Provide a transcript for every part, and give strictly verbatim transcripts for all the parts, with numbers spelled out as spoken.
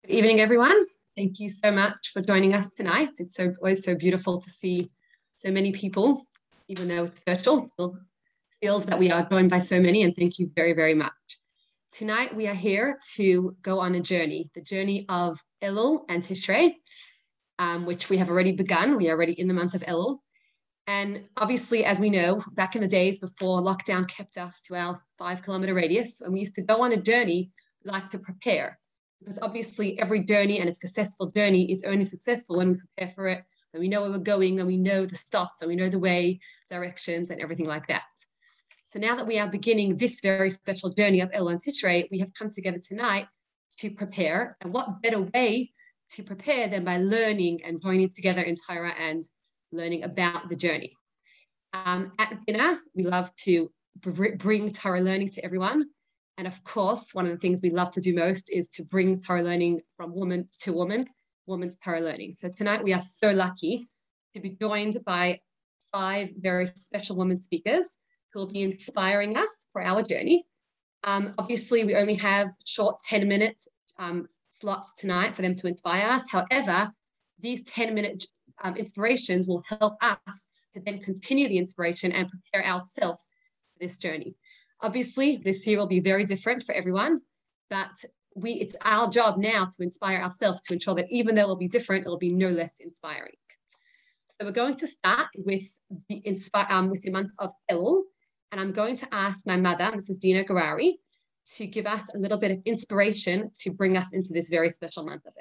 Good evening, everyone. Thank you so much for joining us tonight. It's so always so beautiful to see so many people, even though it's virtual, it still feels that we are joined by so many, and thank you very, very much. Tonight, we are here to go on a journey, the journey of Elul and Tishrei, um, which we have already begun. We are already in the month of Elul. And obviously, as we know, back in the days before lockdown kept us to our five kilometer radius, and we used to go on a journey, we like to prepare. Because obviously every journey and a successful journey is only successful when we prepare for it, and we know where we're going, and we know the stops, and we know the way, directions, and everything like that. So now that we are beginning this very special journey of Elul and Tishrei, we have come together tonight to prepare. And what better way to prepare than by learning and joining together in Torah and learning about the journey. Um, at Bina, we love to br- bring Torah learning to everyone. And of course, one of the things we love to do most is to bring Torah learning from woman to woman, women's Torah learning. So tonight we are so lucky to be joined by five very special women speakers who will be inspiring us for our journey. Um, obviously, we only have short ten minute um, slots tonight for them to inspire us. However, these ten minute um, inspirations will help us to then continue the inspiration and prepare ourselves for this journey. Obviously, this year will be very different for everyone, but we it's our job now to inspire ourselves to ensure that even though it will be different, it will be no less inspiring. So we're going to start with the inspire um, with the month of Elul, and I'm going to ask my mother, Missus Dina Garari, to give us a little bit of inspiration to bring us into this very special month of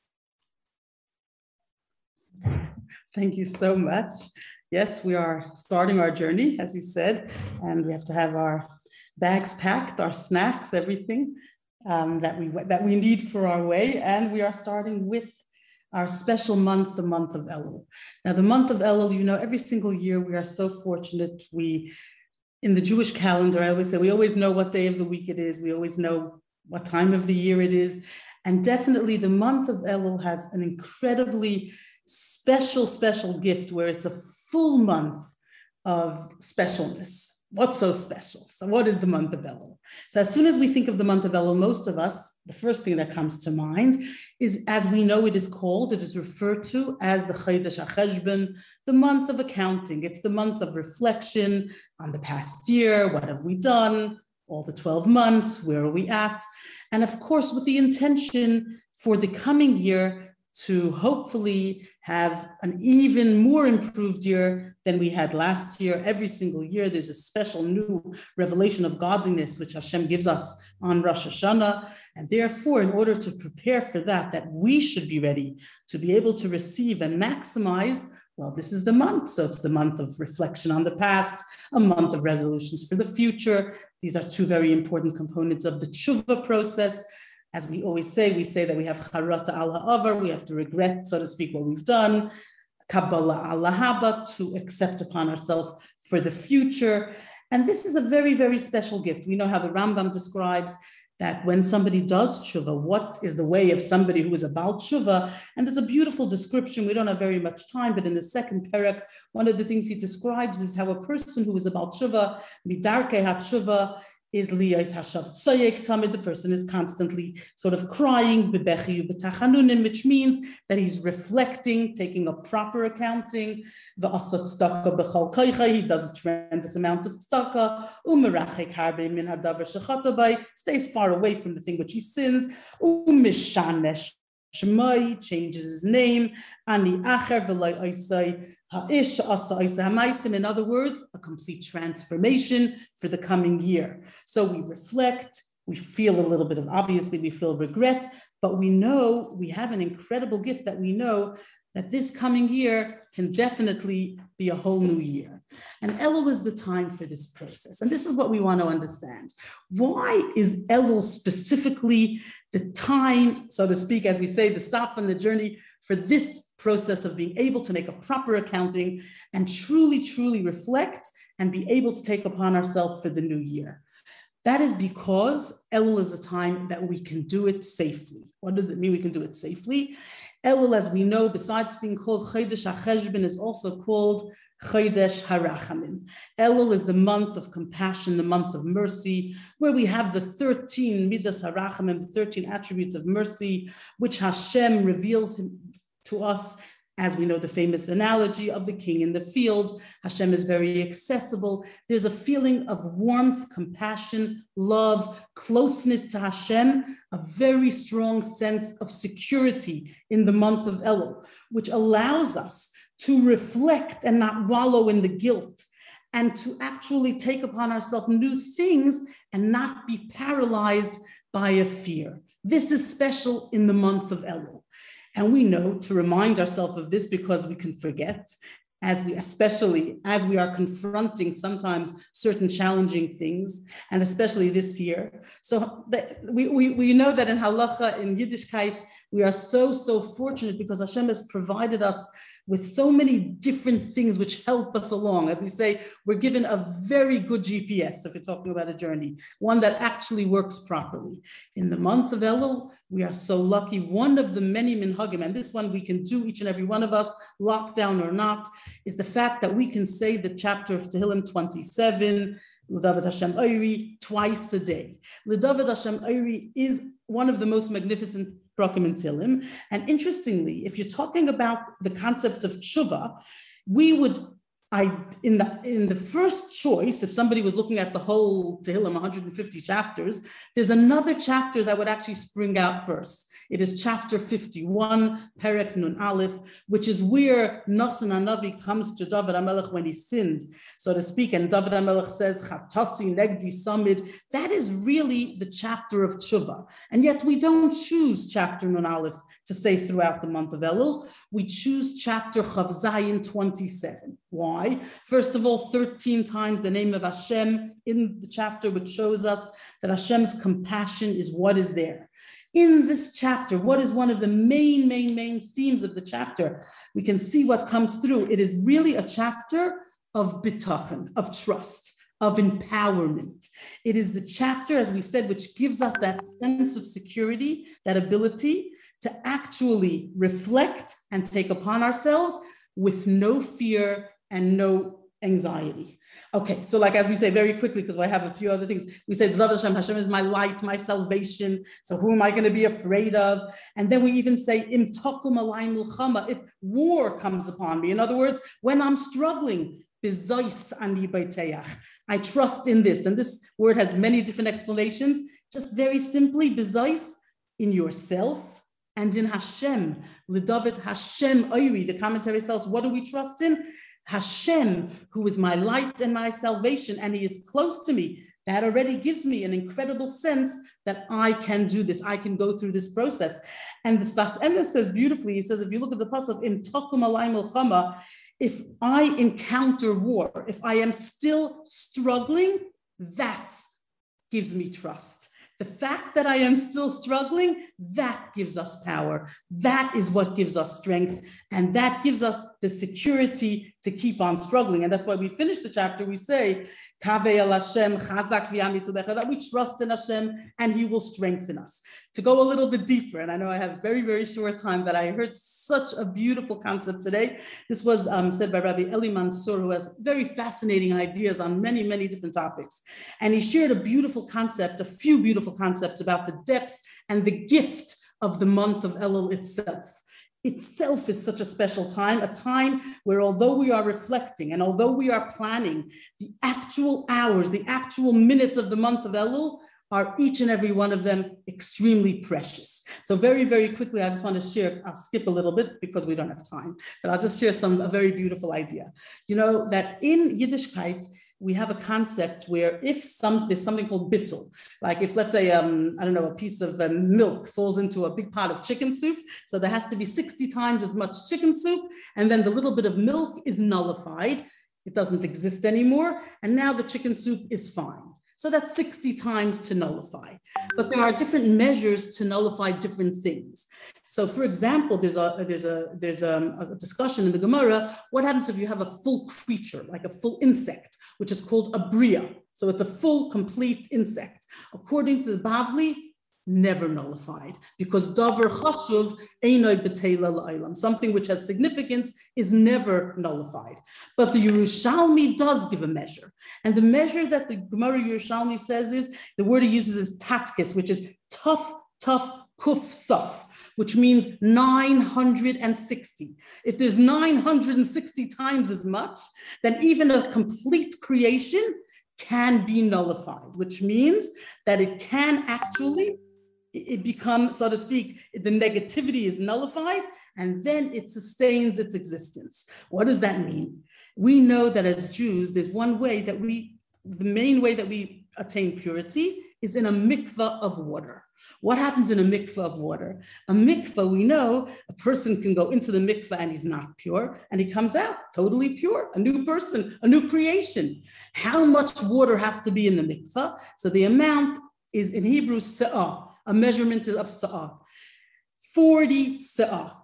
Elul. Thank you so much. Yes, we are starting our journey, as you said, and we have to have our bags packed, our snacks, everything um, that we that we need for our way. And we are starting with our special month, the month of Elul. Now, the month of Elul, you know, every single year we are so fortunate. We, in the Jewish calendar, I always say, we always know what day of the week it is. We always know what time of the year it is. And definitely the month of Elul has an incredibly special, special gift where it's a full month of specialness. What's so special? So what is the month of Elul? So as soon as we think of the month of Elul, most of us, the first thing that comes to mind is, as we know it is called, it is referred to as the Chodesh HaCheshbon, the month of accounting. It's the month of reflection on the past year. What have we done? All the twelve months, where are we at? And of course, with the intention for the coming year to hopefully have an even more improved year than we had last year. Every single year, there's a special new revelation of godliness, which Hashem gives us on Rosh Hashanah. And therefore, in order to prepare for that, that we should be ready to be able to receive and maximize, well, this is the month. So it's the month of reflection on the past, a month of resolutions for the future. These are two very important components of the tshuva process. As we always say, we say that we have charata al ha'avar, we have to regret, so to speak, what we've done, kabbalah al haba, to accept upon ourselves for the future. And this is a very, very special gift. We know how the Rambam describes that when somebody does tshuva, what is the way of somebody who is about tshuva? And there's a beautiful description. We don't have very much time, but in the second parak, one of the things he describes is how a person who is about tshuva, midarkei ha-tshuva, is liyos hashav tzayek tamid, the person is constantly sort of crying, bebechiu b'tachanunim, which means that he's reflecting, taking a proper accounting, v'asat tzedakah b'chol koicha, he does a tremendous amount of tzedakah, u'merachek harbe min hadavar shechata bay, stays far away from the thing which he sins, u'mishanesh shemai, changes his name, ani acher v'loi oisai, in other words, a complete transformation for the coming year. So we reflect, we feel a little bit of, obviously we feel regret, but we know we have an incredible gift that we know that this coming year can definitely be a whole new year. And Elul is the time for this process. And this is what we want to understand. Why is Elul specifically the time, so to speak, as we say, the stop on the journey for this process of being able to make a proper accounting and truly, truly reflect and be able to take upon ourselves for the new year? That is because Elul is a time that we can do it safely. What does it mean we can do it safely? Elul, as we know, besides being called Chodesh HaCheshbon, is also called Chodesh Harachamim. Elul is the month of compassion, the month of mercy, where we have the thirteen Midas Harachamim, the thirteen attributes of mercy, which Hashem reveals to us. As we know, the famous analogy of the king in the field. Hashem is very accessible. There's a feeling of warmth, compassion, love, closeness to Hashem, a very strong sense of security in the month of Elul, which allows us to reflect and not wallow in the guilt, and to actually take upon ourselves new things and not be paralyzed by a fear. This is special in the month of Elul. And we know to remind ourselves of this because we can forget, as we, especially as we are confronting sometimes certain challenging things, and especially this year. So that we, we, we know that in Halacha, in Yiddishkeit, we are so, so fortunate because Hashem has provided us with so many different things which help us along. As we say, we're given a very good G P S if you're talking about a journey, one that actually works properly. In the month of Elul, we are so lucky. One of the many minhagim, and this one we can do, each and every one of us, lockdown or not, is the fact that we can say the chapter of Tehillim twenty-seven, L'David Hashem Oiri, twice a day. L'David Hashem Oiri is one of the most magnificent Prakim and Tehillim. And interestingly, if you're talking about the concept of tshuva, we would, I in the in the first choice, if somebody was looking at the whole Tehillim, one hundred fifty chapters, there's another chapter that would actually spring out first. It is chapter fifty-one, Perek Nun Aleph, which is where Nasan HaNavi comes to David HaMelech when he sinned, so to speak. And David HaMelech says, Chatasi Negdi Samid. That is really the chapter of Tshuva. And yet we don't choose chapter Nun Aleph to say throughout the month of Elul. We choose chapter Chav Zayin twenty-seven. Why? First of all, thirteen times the name of Hashem in the chapter, which shows us that Hashem's compassion is what is there. In this chapter, what is one of the main, main, main themes of the chapter? We can see what comes through. It is really a chapter of bitachon, of trust, of empowerment. It is the chapter, as we said, which gives us that sense of security, that ability to actually reflect and take upon ourselves with no fear and no anxiety. Okay, so like as we say very quickly, because I have a few other things, we say, Hashem, Hashem is my light, my salvation. So who am I going to be afraid of? And then we even say, Im takum alay milchama, if war comes upon me. In other words, when I'm struggling, bizois ani beiteach, I trust in this. And this word has many different explanations. Just very simply, bizois, in yourself and in Hashem. L'David Hashem Oiri, the commentary tells, what do we trust in? Hashem, who is my light and my salvation, and he is close to me. That already gives me an incredible sense that I can do this. I can go through this process. And the Sfas Emes says beautifully, he says, if you look at the pasuk, in takum alay milchama, if I encounter war, if I am still struggling, that gives me trust. The fact that I am still struggling, that gives us power. That is what gives us strength. And that gives us the security to keep on struggling. And that's why we finish the chapter. We say, that we trust in Hashem and he will strengthen us. To go a little bit deeper, and I know I have a very, very short time, but I heard such a beautiful concept today. This was um, said by Rabbi Eli Mansour, who has very fascinating ideas on many, many different topics. And he shared a beautiful concept, a few beautiful concepts about the depth and the gift of the month of Elul itself. Itself is such a special time, a time where although we are reflecting and although we are planning, the actual hours, the actual minutes of the month of Elul are each and every one of them extremely precious. So very, very quickly, I just want to share, I'll skip a little bit because we don't have time, but I'll just share some, a very beautiful idea. You know, that in Yiddishkeit, we have a concept where if some, there's something called bittul, like if let's say, um, I don't know, a piece of um, milk falls into a big pot of chicken soup, so there has to be sixty times as much chicken soup, and then the little bit of milk is nullified, it doesn't exist anymore, and now the chicken soup is fine. So that's sixty times to nullify. But there are different measures to nullify different things. So for example, there's a there's a there's a, a discussion in the Gemara, what happens if you have a full creature, like a full insect, which is called a bria. So it's a full, complete insect. According to the Bavli, never nullified, because davar chashuv einay b'teila la'olam, something which has significance is never nullified. But the Yerushalmi does give a measure, and the measure that the Gemara Yerushalmi says is, the word he uses is tatkis, which is tough, tough, kuf saf, which means nine hundred sixty. If there's nine hundred sixty times as much, then even a complete creation can be nullified, which means that it can actually it become, so to speak, the negativity is nullified, and then it sustains its existence. What does that mean? We know that as Jews, there's one way that we, the main way that we attain purity is in a mikveh of water. What happens in a mikveh of water? A mikveh, we know, a person can go into the mikveh and he's not pure, and he comes out totally pure, a new person, a new creation. How much water has to be in the mikveh? So the amount is in Hebrew sa'ah, a measurement of sa'ah, forty sa'ah.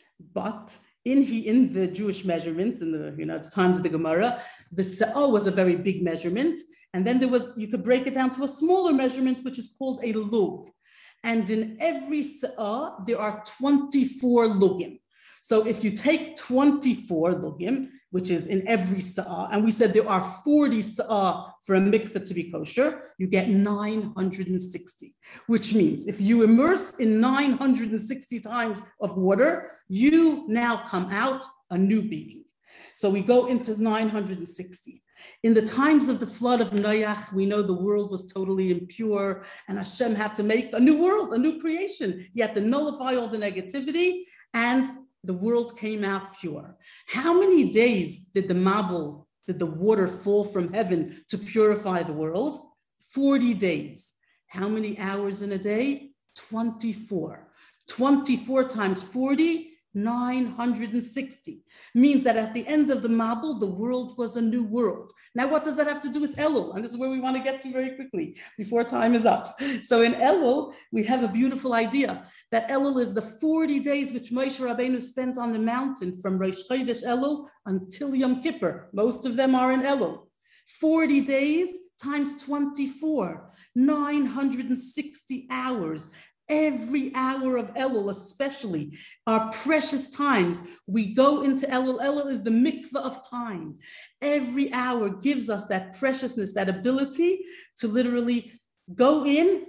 But in he in the Jewish measurements, in the you know it's times of the Gemara, the sa'ah was a very big measurement, and then there was, you could break it down to a smaller measurement, which is called a lug. And in every sa'ah, there are twenty-four lugim. So if you take twenty-four lugim, which is in every sa'ah, and we said there are forty sa'ah for a mikveh to be kosher, you get nine hundred sixty, which means if you immerse in nine hundred sixty times of water, you now come out a new being. So we go into nine hundred sixty. In the times of the flood of Noach, we know the world was totally impure, and Hashem had to make a new world, a new creation. He had to nullify all the negativity, and the world came out pure. How many days did the mabul, did the water fall from heaven to purify the world? forty days. How many hours in a day? twenty-four. twenty-four times forty, nine hundred sixty. Means that at the end of the mabul, the world was a new world. Now, what does that have to do with Elul? And this is where we want to get to very quickly before time is up. So in Elul, we have a beautiful idea that Elul is the forty days which Moshe Rabbeinu spent on the mountain from Rosh Chodesh Elul until Yom Kippur. Most of them are in Elul. forty days times twenty-four, nine hundred sixty hours. Every hour of Elul, especially, are precious times. We go into Elul. Elul is the mikveh of time. Every hour gives us that preciousness, that ability to literally go in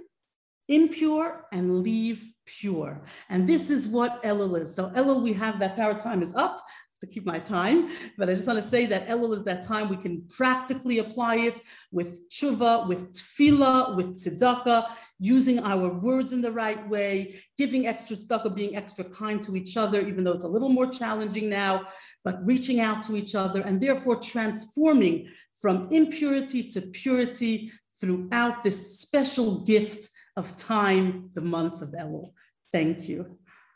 impure and leave pure. And this is what Elul is. So Elul, we have that power. Time is up to keep my time, but I just want to say that Elul is that time we can practically apply it with tshuva, with tefillah, with tzedakah, using our words in the right way, giving extra tzedakah, being extra kind to each other, even though it's a little more challenging now, but reaching out to each other, and therefore transforming from impurity to purity throughout this special gift of time, the month of Elul. Thank you.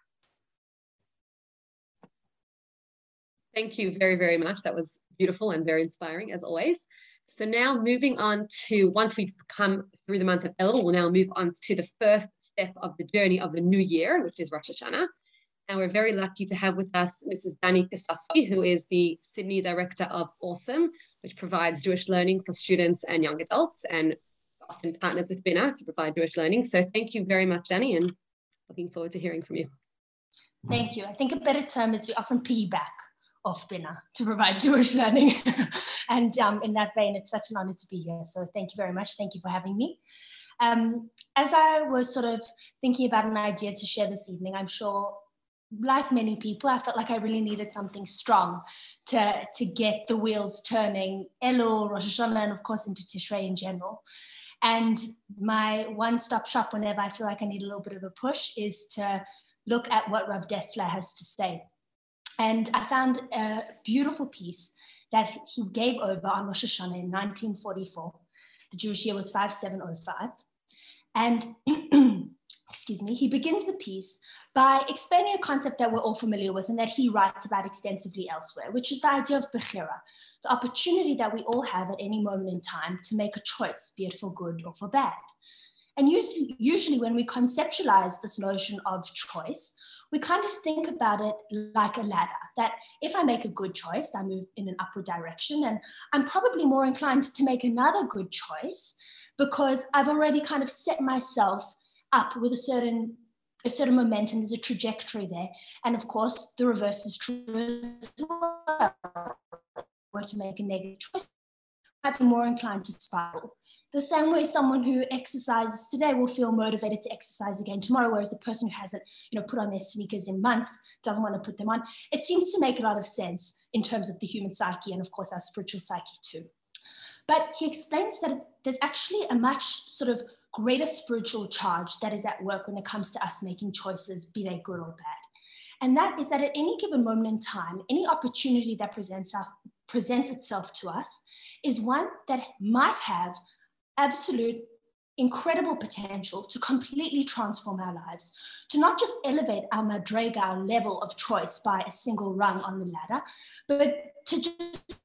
Thank you very, very much. That was beautiful and very inspiring, as always. So now moving on to, once we've come through the month of Elul, we'll now move on to the first step of the journey of the new year, which is Rosh Hashanah. And we're very lucky to have with us Missus Dani Kisowski, who is the Sydney Director of Awesome, which provides Jewish learning for students and young adults, and often partners with Bina to provide Jewish learning. So thank you very much, Dani, and looking forward to hearing from you. Thank you. I think a better term is we often piggyback off Bina to provide Jewish learning. And um, in that vein, it's such an honor to be here. So thank you very much. Thank you for having me. Um, as I was sort of thinking about an idea to share this evening, I'm sure, like many people, I felt like I really needed something strong to, to get the wheels turning, Elul, Rosh Hashanah, and of course into Tishrei in general. And my one-stop shop whenever I feel like I need a little bit of a push is to look at what Rav Dessler has to say. And I found a beautiful piece that he gave over on Rosh Hashanah in nineteen forty-four. The Jewish year was five seven oh five. And, excuse me, he begins the piece by explaining a concept that we're all familiar with and that he writes about extensively elsewhere, which is the idea of bechira, the opportunity that we all have at any moment in time to make a choice, be it for good or for bad. And usually, usually when we conceptualize this notion of choice, we kind of think about it like a ladder, that if I make a good choice, I move in an upward direction, and I'm probably more inclined to make another good choice because I've already kind of set myself up with a certain, a certain momentum, there's a trajectory there. And of course, the reverse is true as well. Were to make a negative choice, might be more inclined to spiral. The same way someone who exercises today will feel motivated to exercise again tomorrow, whereas the person who hasn't, you know, put on their sneakers in months doesn't want to put them on. It seems to make a lot of sense in terms of the human psyche and of course our spiritual psyche too. But he explains that there's actually a much sort of greater spiritual charge that is at work when it comes to us making choices, be they good or bad. And that is that at any given moment in time, any opportunity that presents us, presents itself to us is one that might have absolute incredible potential to completely transform our lives, to not just elevate our madrega, our level of choice by a single rung on the ladder, but to just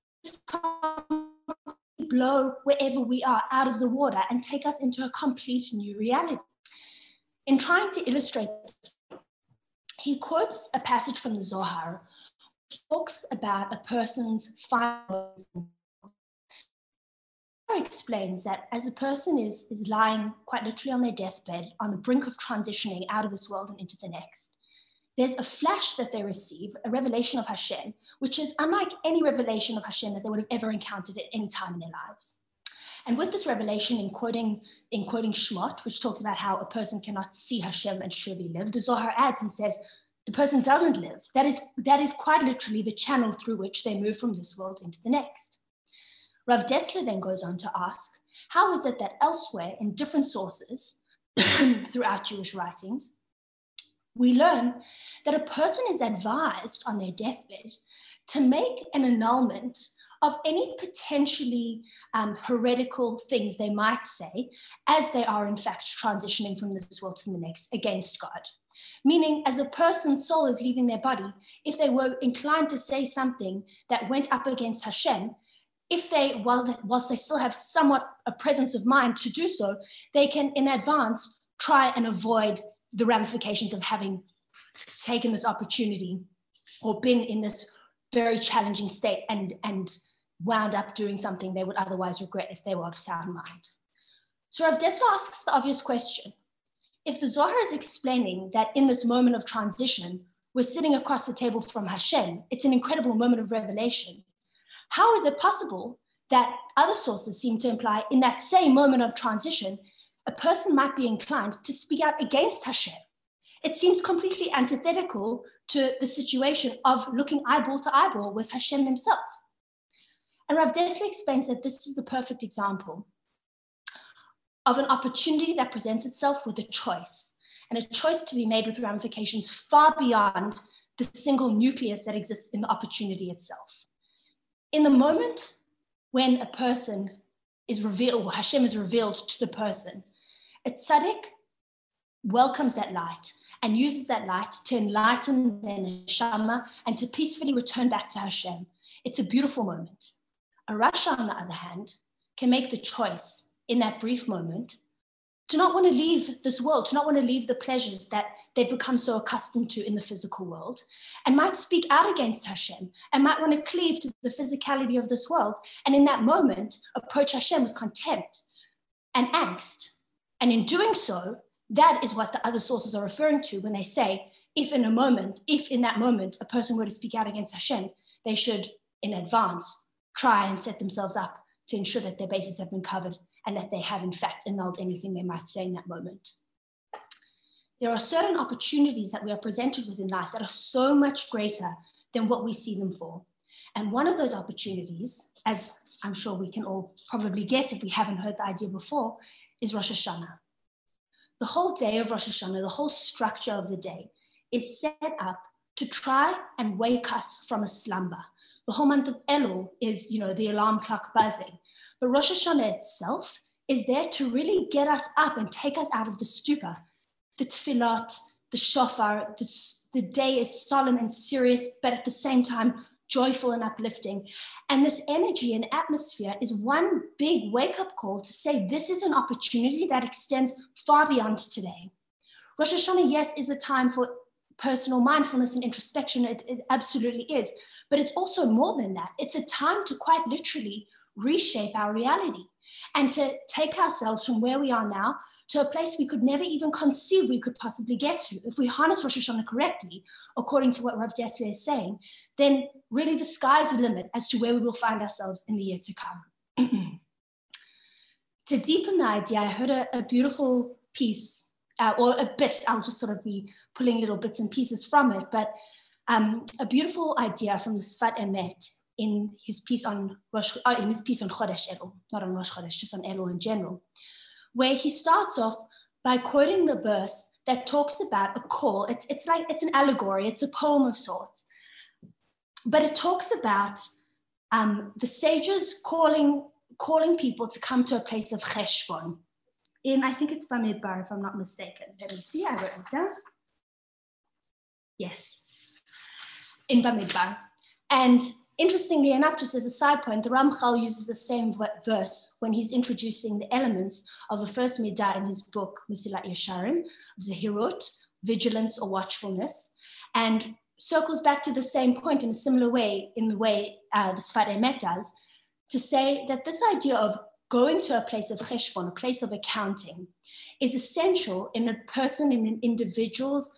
blow wherever we are out of the water and take us into a complete new reality. In trying to illustrate this, he quotes a passage from the Zohar, which talks about a person's final. Explains that as a person is, is lying quite literally on their deathbed, on the brink of transitioning out of this world and into the next, there's a flash that they receive, a revelation of Hashem, which is unlike any revelation of Hashem that they would have ever encountered at any time in their lives. And with this revelation, in quoting, in quoting Shmot, which talks about how a person cannot see Hashem and surely live, the Zohar adds and says, the person doesn't live. That is, that is quite literally the channel through which they move from this world into the next. Rav Dessler then goes on to ask, how is it that elsewhere in different sources throughout Jewish writings, we learn that a person is advised on their deathbed to make an annulment of any potentially um, heretical things they might say as they are in fact transitioning from this world to the next against God. Meaning, as a person's soul is leaving their body, if they were inclined to say something that went up against Hashem, if they, while, whilst they still have somewhat a presence of mind to do so, they can in advance try and avoid the ramifications of having taken this opportunity or been in this very challenging state and, and wound up doing something they would otherwise regret if they were of sound mind. So Rav Dessler asks the obvious question. If the Zohar is explaining that in this moment of transition, we're sitting across the table from Hashem, it's an incredible moment of revelation. How is it possible that other sources seem to imply in that same moment of transition, a person might be inclined to speak out against Hashem? It seems completely antithetical to the situation of looking eyeball to eyeball with Hashem himself. And Rav Dessler explains that this is the perfect example of an opportunity that presents itself with a choice, and a choice to be made with ramifications far beyond the single nucleus that exists in the opportunity itself. In the moment when a person is revealed, or Hashem is revealed to the person, a tzaddik welcomes that light and uses that light to enlighten their neshama and to peacefully return back to Hashem. It's a beautiful moment. A rasha, on the other hand, can make the choice in that brief moment to not want to leave this world, to not want to leave the pleasures that they've become so accustomed to in the physical world, and might speak out against Hashem, and might want to cleave to the physicality of this world, and in that moment, approach Hashem with contempt and angst. And in doing so, that is what the other sources are referring to when they say, if in a moment, if in that moment, a person were to speak out against Hashem, they should, in advance, try and set themselves up to ensure that their bases have been covered and that they have in fact annulled anything they might say in that moment. There are certain opportunities that we are presented with in life that are so much greater than what we see them for. And one of those opportunities, as I'm sure we can all probably guess if we haven't heard the idea before, is Rosh Hashanah. The whole day of Rosh Hashanah, the whole structure of the day is set up to try and wake us from a slumber. The whole month of Elul is, you know, the alarm clock buzzing. But Rosh Hashanah itself is there to really get us up and take us out of the stupor. The tefillot, the shofar, the, the day is solemn and serious, but at the same time, joyful and uplifting. And this energy and atmosphere is one big wake-up call to say this is an opportunity that extends far beyond today. Rosh Hashanah, yes, is a time for personal mindfulness and introspection. It, it absolutely is. But it's also more than that. It's a time to quite literally reshape our reality. and to take ourselves from where we are now to a place we could never even conceive we could possibly get to. If we harness Rosh Hashanah correctly, according to what Rav Dessler is saying, then really the sky's the limit as to where we will find ourselves in the year to come. To deepen the idea, I heard a, a beautiful piece, uh, or a bit, I'll just sort of be pulling little bits and pieces from it, but um, a beautiful idea from the Sfat Emet in his piece on Rosh, uh, in his piece on Chodesh Elul, not on Rosh Chodesh, just on Elul in general, where he starts off by quoting the verse that talks about a call. It's, it's like, it's an allegory, it's a poem of sorts, but it talks about um, the sages calling, calling people to come to a place of cheshbon. In, I think it's Bamidbar, if I'm not mistaken. Let me see, I wrote it down. Yes, in Bamidbar. And interestingly enough, just as a side point, the Ramchal uses the same verse when he's introducing the elements of the first midah in his book, Mesilat Yesharim, Zehirut, vigilance or watchfulness, and circles back to the same point in a similar way, in the way uh, the Sfat Emet does, to say that this idea of going to a place of cheshbon, a place of accounting, is essential in a person, in an individual's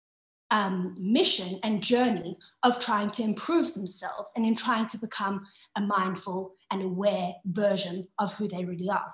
Um, mission and journey of trying to improve themselves and in trying to become a mindful and aware version of who they really are.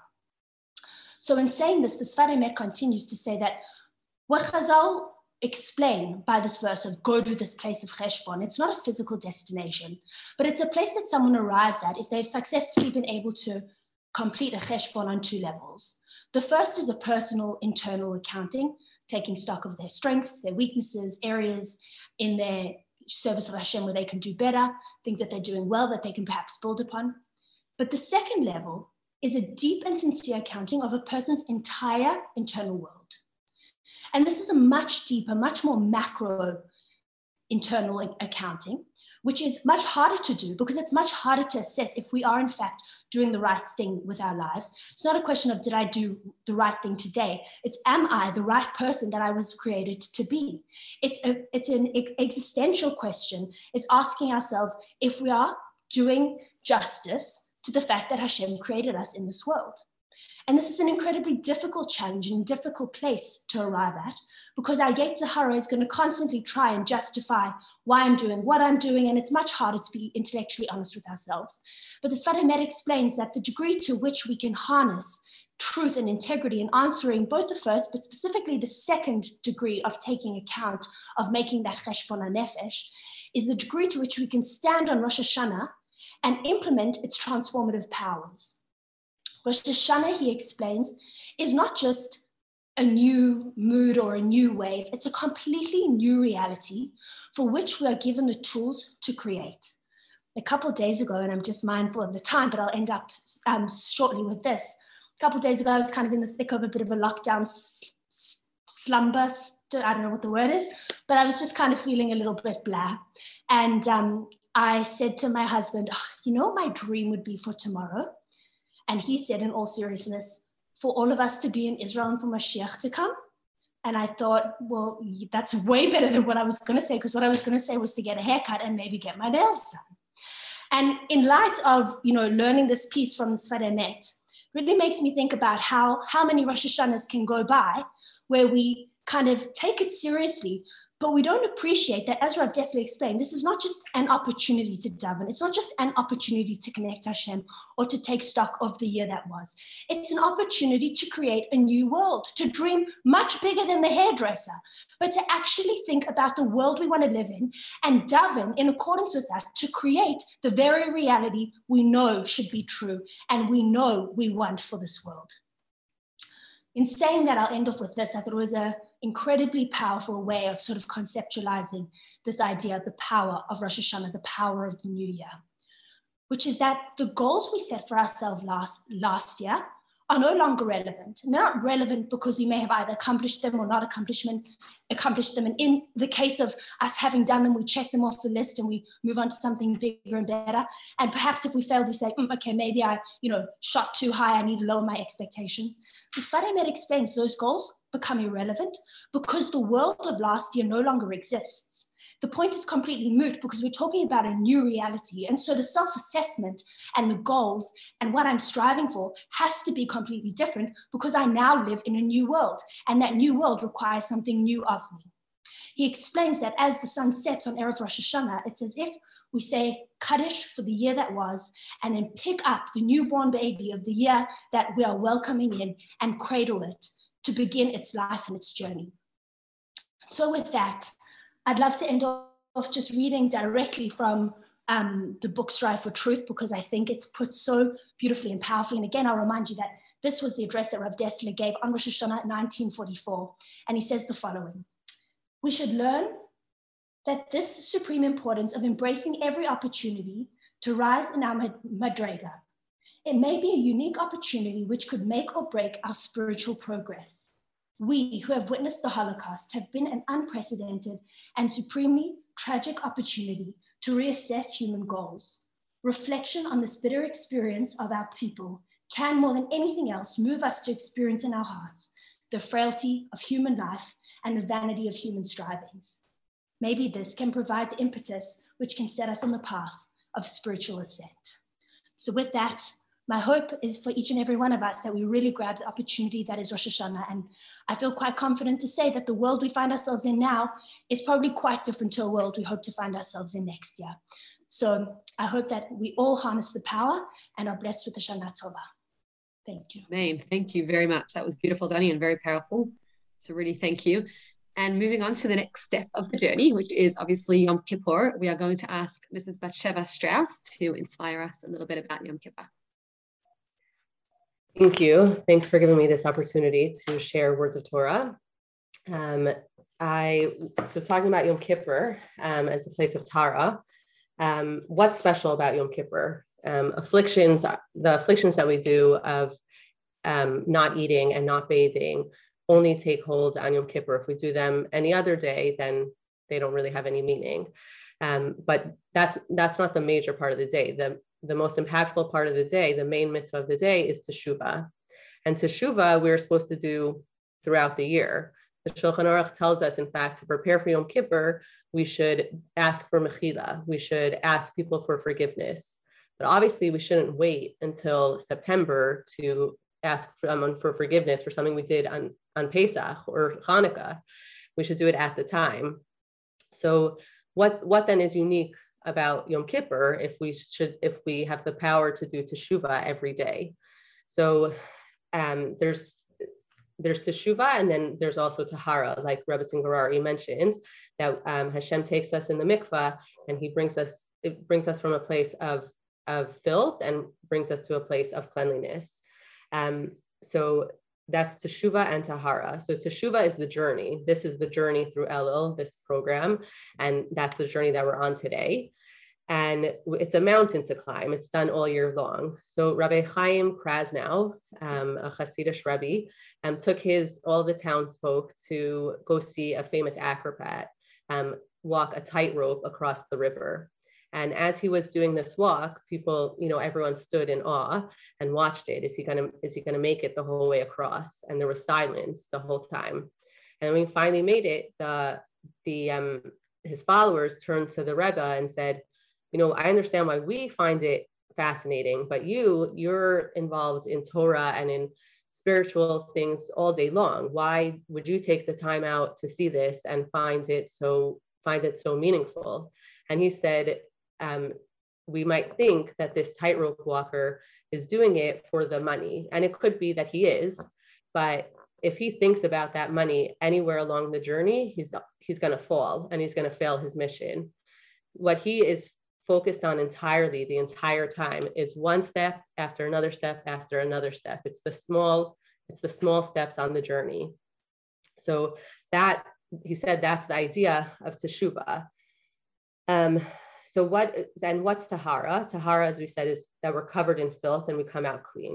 So in saying this, the Sfat Emet continues to say that what Chazal explain by this verse of go to this place of cheshbon, it's not a physical destination, but it's a place that someone arrives at if they've successfully been able to complete a cheshbon on two levels. The first is a personal internal accounting, taking stock of their strengths, their weaknesses, areas in their service of Hashem where they can do better, things that they're doing well that they can perhaps build upon. But the second level is a deep and sincere accounting of a person's entire internal world. And this is a much deeper, much more macro internal accounting, which is much harder to do because it's much harder to assess if we are in fact doing the right thing with our lives. It's not a question of did I do the right thing today? It's am I the right person that I was created to be? It's, a, it's an existential question. It's asking ourselves if we are doing justice to the fact that Hashem created us in this world. And this is an incredibly difficult challenge and difficult place to arrive at because our Yetzer Hara is going to constantly try and justify why I'm doing what I'm doing, and it's much harder to be intellectually honest with ourselves. But the Sfat Emet explains that the degree to which we can harness truth and integrity in answering both the first, but specifically the second degree of taking account of making that cheshbon hanefesh is the degree to which we can stand on Rosh Hashanah and implement its transformative powers. Rosh Hashanah, he explains, is not just a new mood or a new wave. It's a completely new reality for which we are given the tools to create. A couple of days ago, and I'm just mindful of the time, but I'll end up um, shortly with this. A couple of days ago, I was kind of in the thick of a bit of a lockdown slumber. I don't know what the word is, but I was just kind of feeling a little bit blah. And um, I said to my husband, oh, you know what my dream would be for tomorrow? And he said, in all seriousness, for all of us to be in Israel and for Mashiach to come. And I thought, well, that's way better than what I was going to say, because what I was going to say was to get a haircut and maybe get my nails done. And in light of, you know, learning this piece from the Sfat Emet, really makes me think about how, how many Rosh Hashanahs can go by where we kind of take it seriously, but we don't appreciate that, as Rav Dessler explained, this is not just an opportunity to daven. It's not just an opportunity to connect Hashem or to take stock of the year that was. It's an opportunity to create a new world, to dream much bigger than the hairdresser, but to actually think about the world we want to live in and daven in accordance with that to create the very reality we know should be true and we know we want for this world. In saying that, I'll end off with this. I thought it was an incredibly powerful way of sort of conceptualizing this idea of the power of Rosh Hashanah, the power of the new year, which is that the goals we set for ourselves last, last year are no longer relevant. And they're not relevant because we may have either accomplished them or not accomplished them, accomplished them. And in the case of us having done them, we check them off the list and we move on to something bigger and better. And perhaps if we failed, we say, mm, okay, maybe I, you know, shot too high. I need to lower my expectations. The Sfat Emet explains those goals become irrelevant because the world of last year no longer exists. the point is completely moot because we're talking about a new reality. And so the self-assessment and the goals and what I'm striving for has to be completely different because I now live in a new world, and that new world requires something new of me. He explains that as the sun sets on Erev Rosh Hashanah, it's as if we say Kaddish for the year that was, and then pick up the newborn baby of the year that we are welcoming in and cradle it to begin its life and its journey. So with that, I'd love to end off just reading directly from um, the book Strive for Truth, because I think it's put so beautifully and powerfully. And again, I'll remind you that this was the address that Rav Dessler gave on Rosh Hashanah nineteen forty-four. And he says the following: we should learn that this supreme importance of embracing every opportunity to rise in our madrega. It may be a unique opportunity which could make or break our spiritual progress. We who have witnessed the Holocaust have been an unprecedented and supremely tragic opportunity to reassess human goals. Reflection on this bitter experience of our people can, more than anything else, move us to experience in our hearts the frailty of human life and the vanity of human strivings. Maybe this can provide the impetus which can set us on the path of spiritual ascent. So with that, my hope is for each and every one of us that we really grab the opportunity that is Rosh Hashanah. And I feel quite confident to say that the world we find ourselves in now is probably quite different to a world we hope to find ourselves in next year. So I hope that we all harness the power and are blessed with the Shana Tova. Thank you. Amen. Thank you very much. That was beautiful, Dani, and very powerful. So really thank you. And moving on to the next step of the journey, which is obviously Yom Kippur, we are going to ask Missus Batsheva Strauss to inspire us a little bit about Yom Kippur. Thank you. Thanks for giving me this opportunity to share words of Torah. Um, I so talking about Yom Kippur um, as a place of Tara. Um, what's special about Yom Kippur? Um, afflictions, the afflictions that we do of um, not eating and not bathing only take hold on Yom Kippur. If we do them any other day, then they don't really have any meaning. Um, but that's that's not the major part of the day. The, the most impactful part of the day, the main mitzvah of the day, is teshuvah. And teshuvah we're supposed to do throughout the year. The Shulchan Aruch tells us, in fact, to prepare for Yom Kippur, we should ask for mechila. We should ask people for forgiveness. But obviously, we shouldn't wait until September to ask for, um, for forgiveness for something we did on, on Pesach or Hanukkah. We should do it at the time. So what, what then is unique about Yom Kippur if we should if we have the power to do teshuvah every day? So um, there's there's teshuvah, and then there's also tahara, like Rebbetzin Gerari mentioned, that um, Hashem takes us in the mikvah and he brings us it brings us from a place of of filth and brings us to a place of cleanliness. Um, so that's teshuvah and tahara. So teshuvah is the journey. This is the journey through Elul, this program, and that's the journey that we're on today. And it's a mountain to climb. It's done all year long. So Rabbi Chaim Krasnow, um, a Hasidic Rebbe, um, took his all the townsfolk to go see a famous acrobat um, walk a tightrope across the river. And as he was doing this walk, people, you know, everyone stood in awe and watched it. Is he gonna, is he gonna make it the whole way across? And there was silence the whole time. And when he finally made it, the, the um, his followers turned to the Rebbe and said, you know, I understand why we find it fascinating, but you, you're involved in Torah and in spiritual things all day long. Why would you take the time out to see this and find it so, find it so meaningful? And he said, um, we might think that this tightrope walker is doing it for the money. And it could be that he is, but if he thinks about that money anywhere along the journey, he's, he's gonna fall and he's gonna fail his mission. What he is focused on entirely the entire time is one step after another step after another step. It's the small, it's the small steps on the journey. So that, he said, that's the idea of teshuvah. Um, so what, and what's tahara? Tahara, as we said, is that we're covered in filth and we come out clean.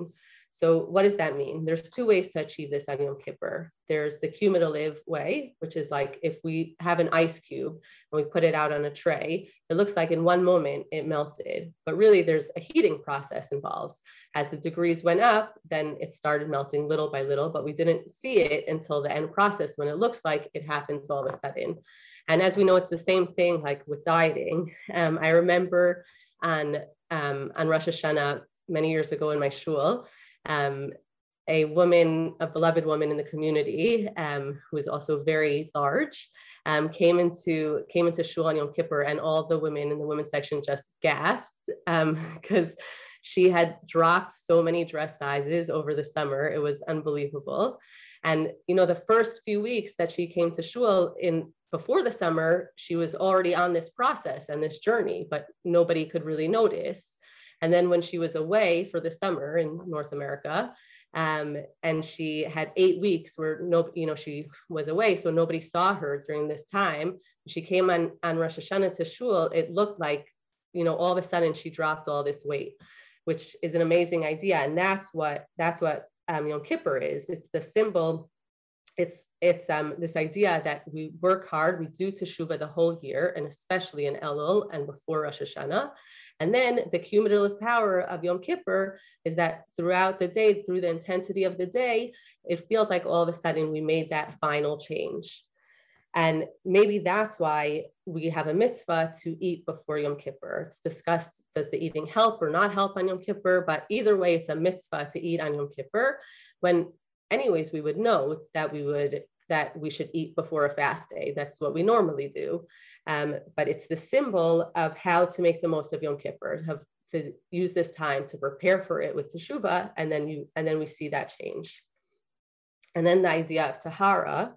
So what does that mean? There's two ways to achieve this on Yom Kippur. There's the cumulative way, which is like if we have an ice cube and we put it out on a tray, it looks like in one moment it melted, but really there's a heating process involved. As the degrees went up, then it started melting little by little, but we didn't see it until the end process when it looks like it happens all of a sudden. And as we know, it's the same thing like with dieting. Um, I remember on, um, on Rosh Hashanah many years ago in my shul, um, a woman, a beloved woman in the community, um, who is also very large, um, came into came into shul on Yom Kippur, and all the women in the women's section just gasped because um, she had dropped so many dress sizes over the summer. It was unbelievable. And you know, the first few weeks that she came to shul in before the summer, she was already on this process and this journey, but nobody could really notice. And then when she was away for the summer in North America, um, and she had eight weeks where no, you know, she was away, so nobody saw her during this time. She came on, on Rosh Hashanah to shul. It looked like, you know, all of a sudden she dropped all this weight, which is an amazing idea. And that's what that's what um, Yom Kippur is. It's the symbol. It's it's um, this idea that we work hard, we do teshuvah the whole year, and especially in Elul and before Rosh Hashanah. And then the cumulative power of Yom Kippur is that throughout the day, through the intensity of the day, it feels like all of a sudden we made that final change. And maybe that's why we have a mitzvah to eat before Yom Kippur. It's discussed, does the eating help or not help on Yom Kippur? But either way, it's a mitzvah to eat on Yom Kippur, when anyways, we would know that we would that we should eat before a fast day. That's what we normally do. Um, but it's the symbol of how to make the most of Yom Kippur, have to use this time to prepare for it with teshuvah, and then you and then we see that change. And then the idea of tahara,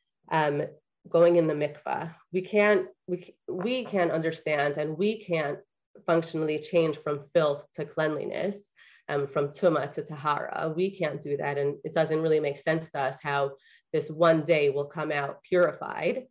um, going in the mikvah. We can't we we can understand and we can't functionally change from filth to cleanliness. Um, from Tumah to Tahara. We can't do that. And it doesn't really make sense to us how this one day will come out purified.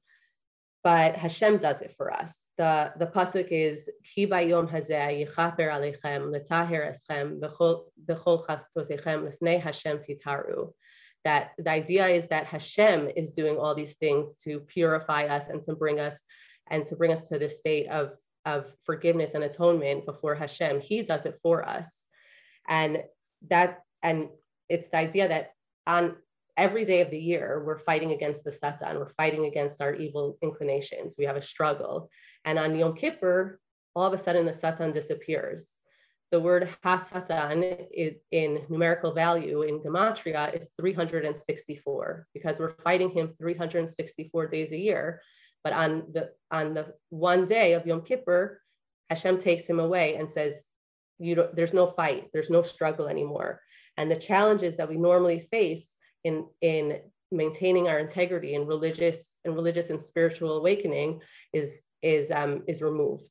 But Hashem does it for us. The, the pasuk is, Ki bayom hazeh yichaper aleichem letaher eschem b'chol chatotechem lifnei Hashem titaru. That the idea is that Hashem is doing all these things to purify us and to bring us and to bring us to this state of, of forgiveness and atonement before Hashem. He does it for us. And that, and it's the idea that on every day of the year, we're fighting against the Satan, we're fighting against our evil inclinations. We have a struggle. And on Yom Kippur, all of a sudden the Satan disappears. The word ha-Satan is in numerical value in Gematria is three hundred sixty-four, because we're fighting him three hundred sixty-four days a year. But on the, on the one day of Yom Kippur, Hashem takes him away and says, You don't, there's no fight, there's no struggle anymore. And the challenges that we normally face in, in maintaining our integrity and religious and religious and spiritual awakening is, is, um, is removed.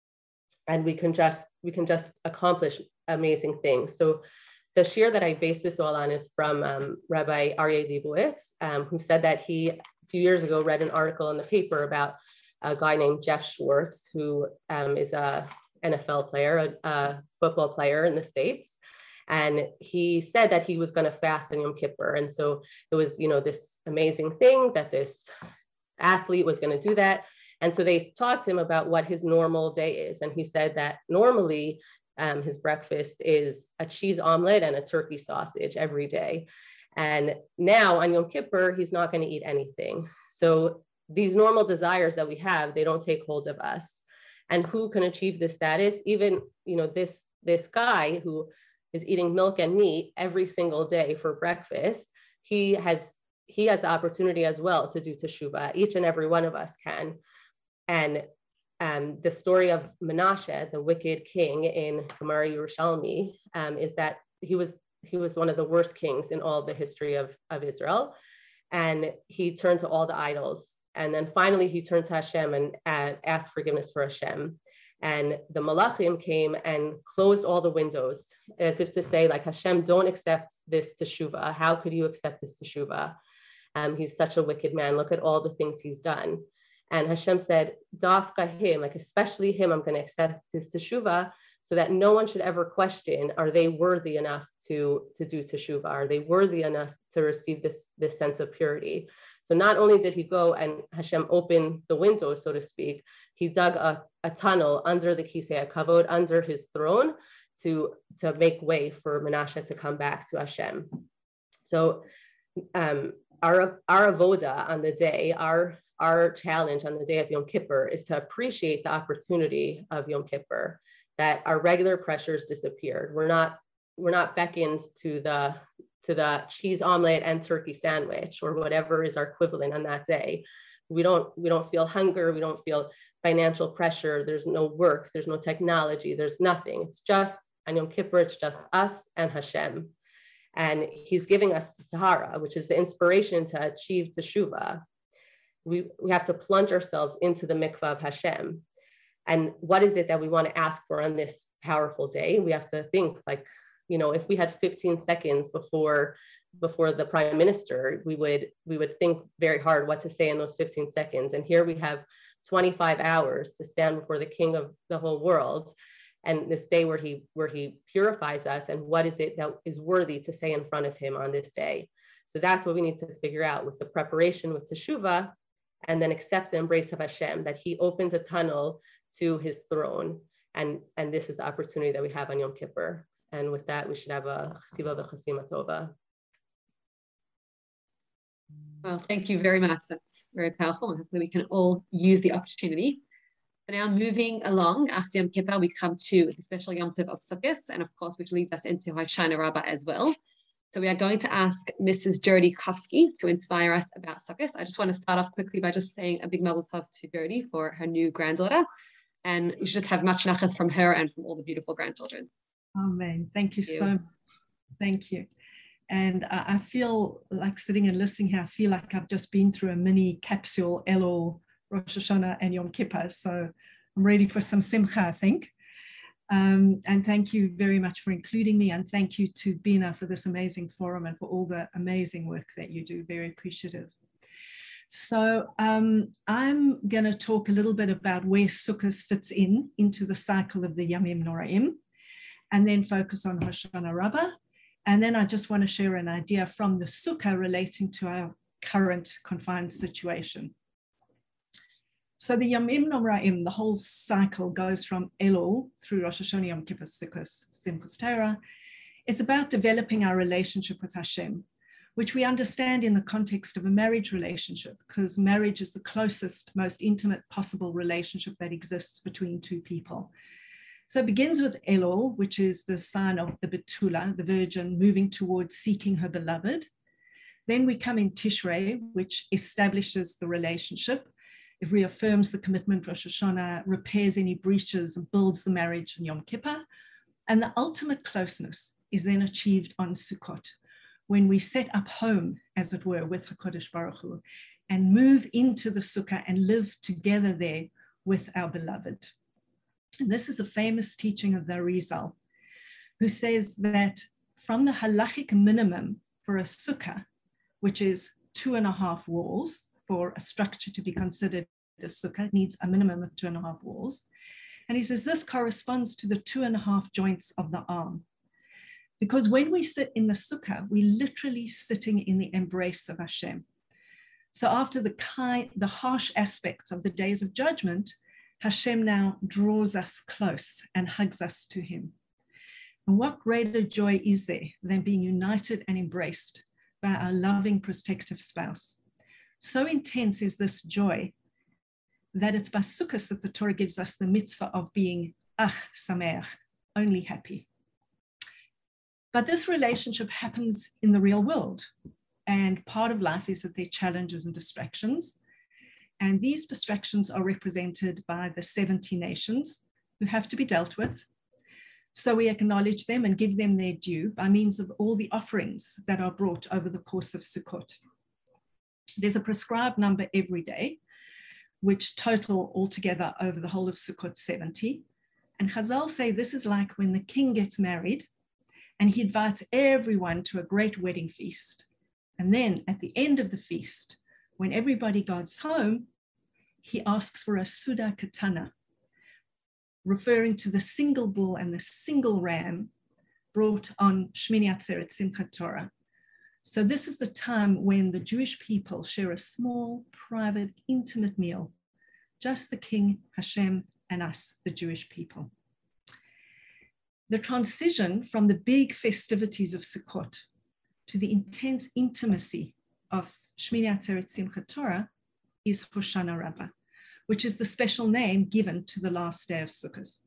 And we can just, we can just accomplish amazing things. So the shir that I based this all on is from um, Rabbi Aryeh Leibowitz, um, who said that he, a few years ago, read an article in the paper about a guy named Jeff Schwartz, who um, is a N F L player, a, a football player in the States. And he said that he was going to fast on Yom Kippur. And so it was, you know, this amazing thing that this athlete was going to do that. And so they talked to him about what his normal day is. And he said that normally um, his breakfast is a cheese omelet and a turkey sausage every day. And now on Yom Kippur, he's not going to eat anything. So these normal desires that we have, they don't take hold of us. And who can achieve this status? Even, you know, this, this guy who is eating milk and meat every single day for breakfast, he has, he has the opportunity as well to do teshuvah. Each and every one of us can. And um, the story of Menashe, the wicked king in Gemara Yerushalmi, um, is that he was, he was one of the worst kings in all the history of, of Israel. And he turned to all the idols. And then finally he turned to Hashem and uh, asked forgiveness for Hashem. And the Malachim came and closed all the windows, as if to say, like, Hashem, don't accept this teshuvah. How could you accept this teshuvah? Um, he's such a wicked man. Look at all the things he's done. And Hashem said, Dafka him, like especially him, I'm going to accept his teshuvah, so that no one should ever question, are they worthy enough to, to do teshuvah? Are they worthy enough to receive this, this sense of purity? So not only did he go and Hashem open the window, so to speak, he dug a, a tunnel under the Kisei HaKavod, under his throne, to, to make way for Menashe to come back to Hashem. So um, our, our avoda on the day, our, our challenge on the day of Yom Kippur is to appreciate the opportunity of Yom Kippur, that our regular pressures disappeared. We're not, we're not beckoned to the, to the cheese omelet and turkey sandwich or whatever is our equivalent on that day. We don't, we don't feel hunger. We don't feel financial pressure. There's no work. There's no technology. There's nothing. It's just, on Yom Kippur, it's just us and Hashem. And he's giving us the Tahara, which is the inspiration to achieve Teshuvah. We, we have to plunge ourselves into the mikvah of Hashem. And what is it that we want to ask for on this powerful day? We have to think, like, you know, if we had fifteen seconds before, before the prime minister, we would, we would think very hard what to say in those fifteen seconds. And here we have twenty-five hours to stand before the king of the whole world. And this day where he, where he purifies us, and what is it that is worthy to say in front of him on this day? So that's what we need to figure out with the preparation, with teshuvah, and then accept the embrace of Hashem, that he opens a tunnel to his throne. And, and this is the opportunity that we have on Yom Kippur. And with that, we should have a chasiva v'chasima tova. Well, thank you very much. That's very powerful, and hopefully we can all use the opportunity. So now moving along, after Yom Kippur, we come to the special Yom Tov of Sukkot, and of course, which leads us into Hoshana Rabbah as well. So we are going to ask Missus Jody Kofsky to inspire us about Sukkot. I just want to start off quickly by just saying a big mazel tov to Jody for her new granddaughter. And you should just have much nachas from her and from all the beautiful grandchildren. Amen. Thank you, Thank you. so much. Thank you. And uh, I feel like sitting and listening here, I feel like I've just been through a mini capsule, Elul, Rosh Hashanah, and Yom Kippur. So I'm ready for some simcha, I think. Um, and thank you very much for including me. And thank you to Bina for this amazing forum and for all the amazing work that you do. Very appreciative. So um, I'm going to talk a little bit about where Sukkot fits in into the cycle of the Yamim Noraim, and then focus on Hoshana Rabbah. And then I just want to share an idea from the Sukkah relating to our current confined situation. So the Yamim Noraim, the whole cycle goes from Elul through Rosh Hashanah, Yom Kippur, Sukkot, Simchas Torah. It's about developing our relationship with Hashem, which we understand in the context of a marriage relationship, because marriage is the closest, most intimate possible relationship that exists between two people. So it begins with Elul, which is the sign of the Betula, the virgin, moving towards seeking her beloved. Then we come in Tishrei, which establishes the relationship. It reaffirms the commitment, Rosh Hashanah, repairs any breaches, and builds the marriage in Yom Kippur. And the ultimate closeness is then achieved on Sukkot, when we set up home, as it were, with HaKadosh Baruch Hu, and move into the Sukkah and live together there with our beloved. And this is the famous teaching of the Arizal, who says that from the halachic minimum for a Sukkah, which is two and a half walls, for a structure to be considered a Sukkah, it needs a minimum of two and a half walls. And he says this corresponds to the two and a half joints of the arm. Because when we sit in the Sukkah, we're literally sitting in the embrace of Hashem. So after the kind, the harsh aspects of the days of judgment, Hashem now draws us close and hugs us to him. And what greater joy is there than being united and embraced by our loving, protective spouse? So intense is this joy that it's by Sukkot that the Torah gives us the mitzvah of being ach sameach, only happy. But this relationship happens in the real world. And part of life is that there are challenges and distractions. And these distractions are represented by the seventy nations who have to be dealt with. So we acknowledge them and give them their due by means of all the offerings that are brought over the course of Sukkot. There's a prescribed number every day, which total altogether over the whole of Sukkot seventy. And Chazal say this is like when the king gets married and he invites everyone to a great wedding feast. And then at the end of the feast, when everybody goes home, he asks for a Suda Katana, referring to the single bull and the single ram brought on Shmini Atzeret Simchat Torah. So this is the time when the Jewish people share a small, private, intimate meal, just the king, Hashem, and us, the Jewish people. The transition from the big festivities of Sukkot to the intense intimacy of Shmini Atzeret Simchat Torah is Hoshana Rabbah, which is the special name given to the last day of Sukkot.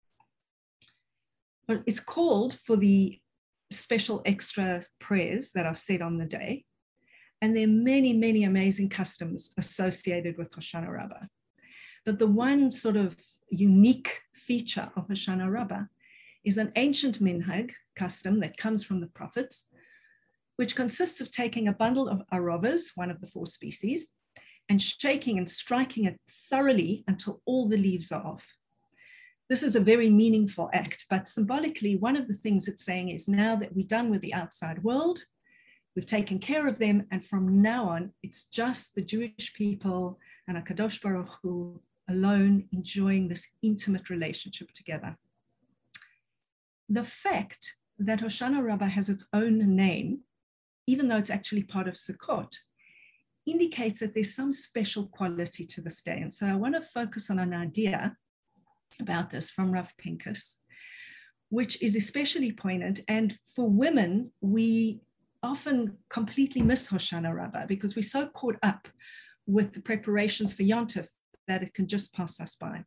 Well, it's called for the special extra prayers that are said on the day, and there are many, many amazing customs associated with Hoshana Rabbah. But the one sort of unique feature of Hoshana Rabbah is an ancient minhag custom that comes from the prophets, which consists of taking a bundle of arovas, one of the four species, and shaking and striking it thoroughly until all the leaves are off. This is a very meaningful act, but symbolically, one of the things it's saying is now that we're done with the outside world, we've taken care of them, and from now on, it's just the Jewish people and HaKadosh Baruch Hu alone enjoying this intimate relationship together. The fact that Hoshana Rabbah has its own name, even though it's actually part of Sukkot, indicates that there's some special quality to this day. And so I want to focus on an idea about this from Rav Pinkus, which is especially poignant. And for women, we often completely miss Hoshana Rabbah because we're so caught up with the preparations for Yom Tov that it can just pass us by.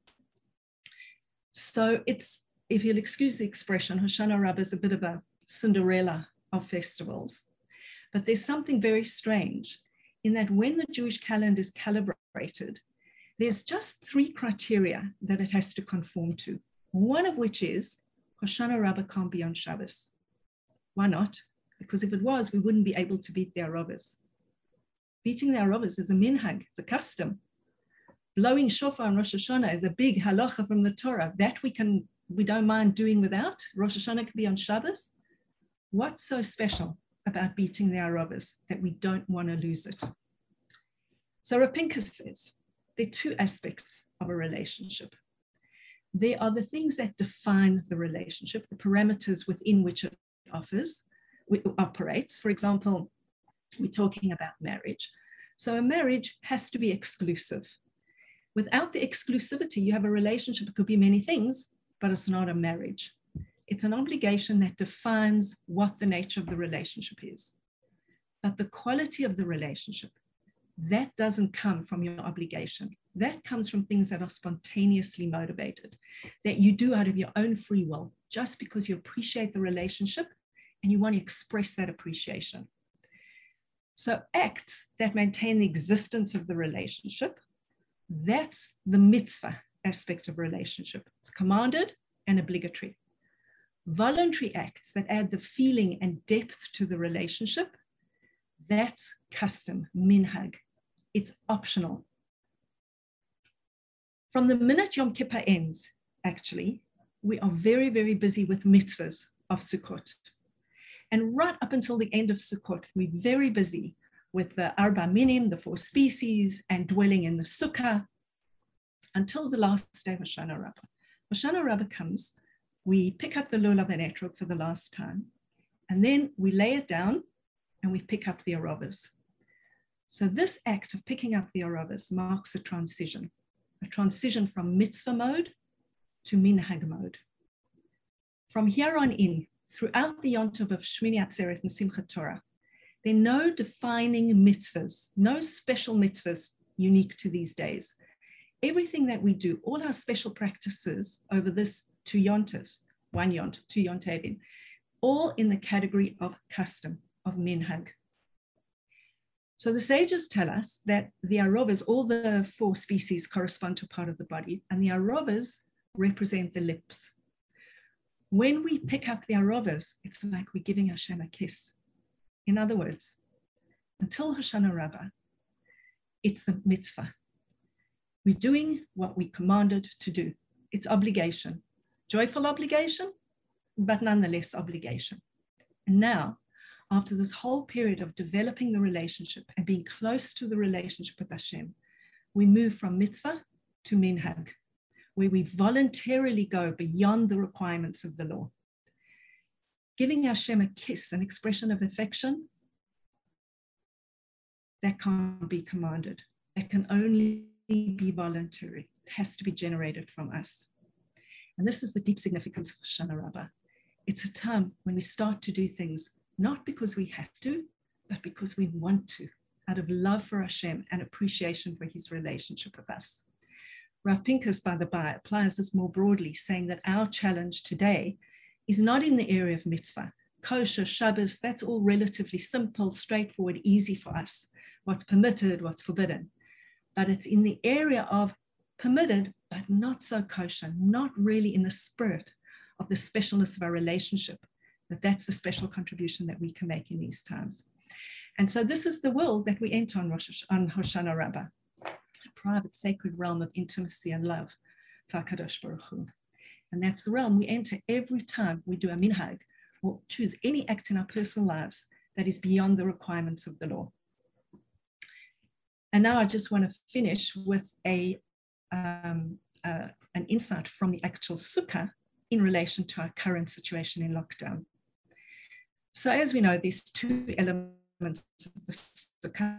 So it's, if you'll excuse the expression, Hoshana Rabbah is a bit of a Cinderella of festivals. But there's something very strange in that when the Jewish calendar is calibrated, there's just three criteria that it has to conform to. One of which is Hoshana Rabbah can't be on Shabbos. Why not? Because if it was, we wouldn't be able to beat the arovas. Beating the arovas is a minhag, it's a custom. Blowing shofar on Rosh Hashanah is a big halacha from the Torah. That we can, we don't mind doing without. Rosh Hashanah can be on Shabbos. What's so special about beating the arovas that we don't want to lose it? So Rav Pinkus says, there are two aspects of a relationship. There are the things that define the relationship, the parameters within which it offers, it operates. For example, we're talking about marriage. So a marriage has to be exclusive. Without the exclusivity, you have a relationship. It could be many things, but it's not a marriage. It's an obligation that defines what the nature of the relationship is. But the quality of the relationship, that doesn't come from your obligation. That comes from things that are spontaneously motivated, that you do out of your own free will, just because you appreciate the relationship and you want to express that appreciation. So acts that maintain the existence of the relationship, that's the mitzvah aspect of relationship. It's commanded and obligatory. Voluntary acts that add the feeling and depth to the relationship, that's custom, minhag. It's optional. From the minute Yom Kippur ends, actually, we are very, very busy with mitzvahs of Sukkot. And right up until the end of Sukkot, we're very busy with the Arba Minim, the four species, and dwelling in the Sukkah, until the last day of Hoshana Rabbah. Hoshana Rabbah comes, we pick up the lulav and etrog for the last time, and then we lay it down and we pick up the arovas. So this act of picking up the arovas marks a transition, a transition from mitzvah mode to minhag mode. From here on in, throughout the Yom Tov of Shmini Atzeret and Simchat Torah, there are no defining mitzvahs, no special mitzvahs unique to these days. Everything that we do, all our special practices over this two Yom Tovs, one Yom Tov, two Yom Tovim, all in the category of custom, of minhag. So the sages tell us that the arovas, all the four species correspond to part of the body, and the arovas represent the lips. When we pick up the arovas, it's like we're giving Hashem a kiss. In other words, until Hoshana Rabbah, it's the mitzvah. We're doing what we commanded to do. It's obligation, joyful obligation, but nonetheless obligation. And now, after this whole period of developing the relationship and being close to the relationship with Hashem, we move from mitzvah to minhag. where we voluntarily go beyond the requirements of the law. Giving Hashem a kiss, an expression of affection, that can't be commanded. That can only be voluntary. It has to be generated from us. And this is the deep significance of Hoshana Rabbah. It's a time when we start to do things, not because we have to, but because we want to, out of love for Hashem and appreciation for his relationship with us. Rav Pinkus, by the by, applies this more broadly, saying that our challenge today is not in the area of mitzvah. Kosher, Shabbos, that's all relatively simple, straightforward, easy for us. What's permitted, what's forbidden. But it's in the area of permitted, but not so kosher, not really in the spirit of the specialness of our relationship, that that's the special contribution that we can make in these times. And so this is the world that we enter on, Rosh, on Hoshana Rabbah, a private, sacred realm of intimacy and love for HaKadosh Baruch Hu. And that's the realm we enter every time we do a minhag or choose any act in our personal lives that is beyond the requirements of the law. And now I just want to finish with a, um, uh, an insight from the actual sukkah in relation to our current situation in lockdown. So as we know, there's two elements of the sukkah.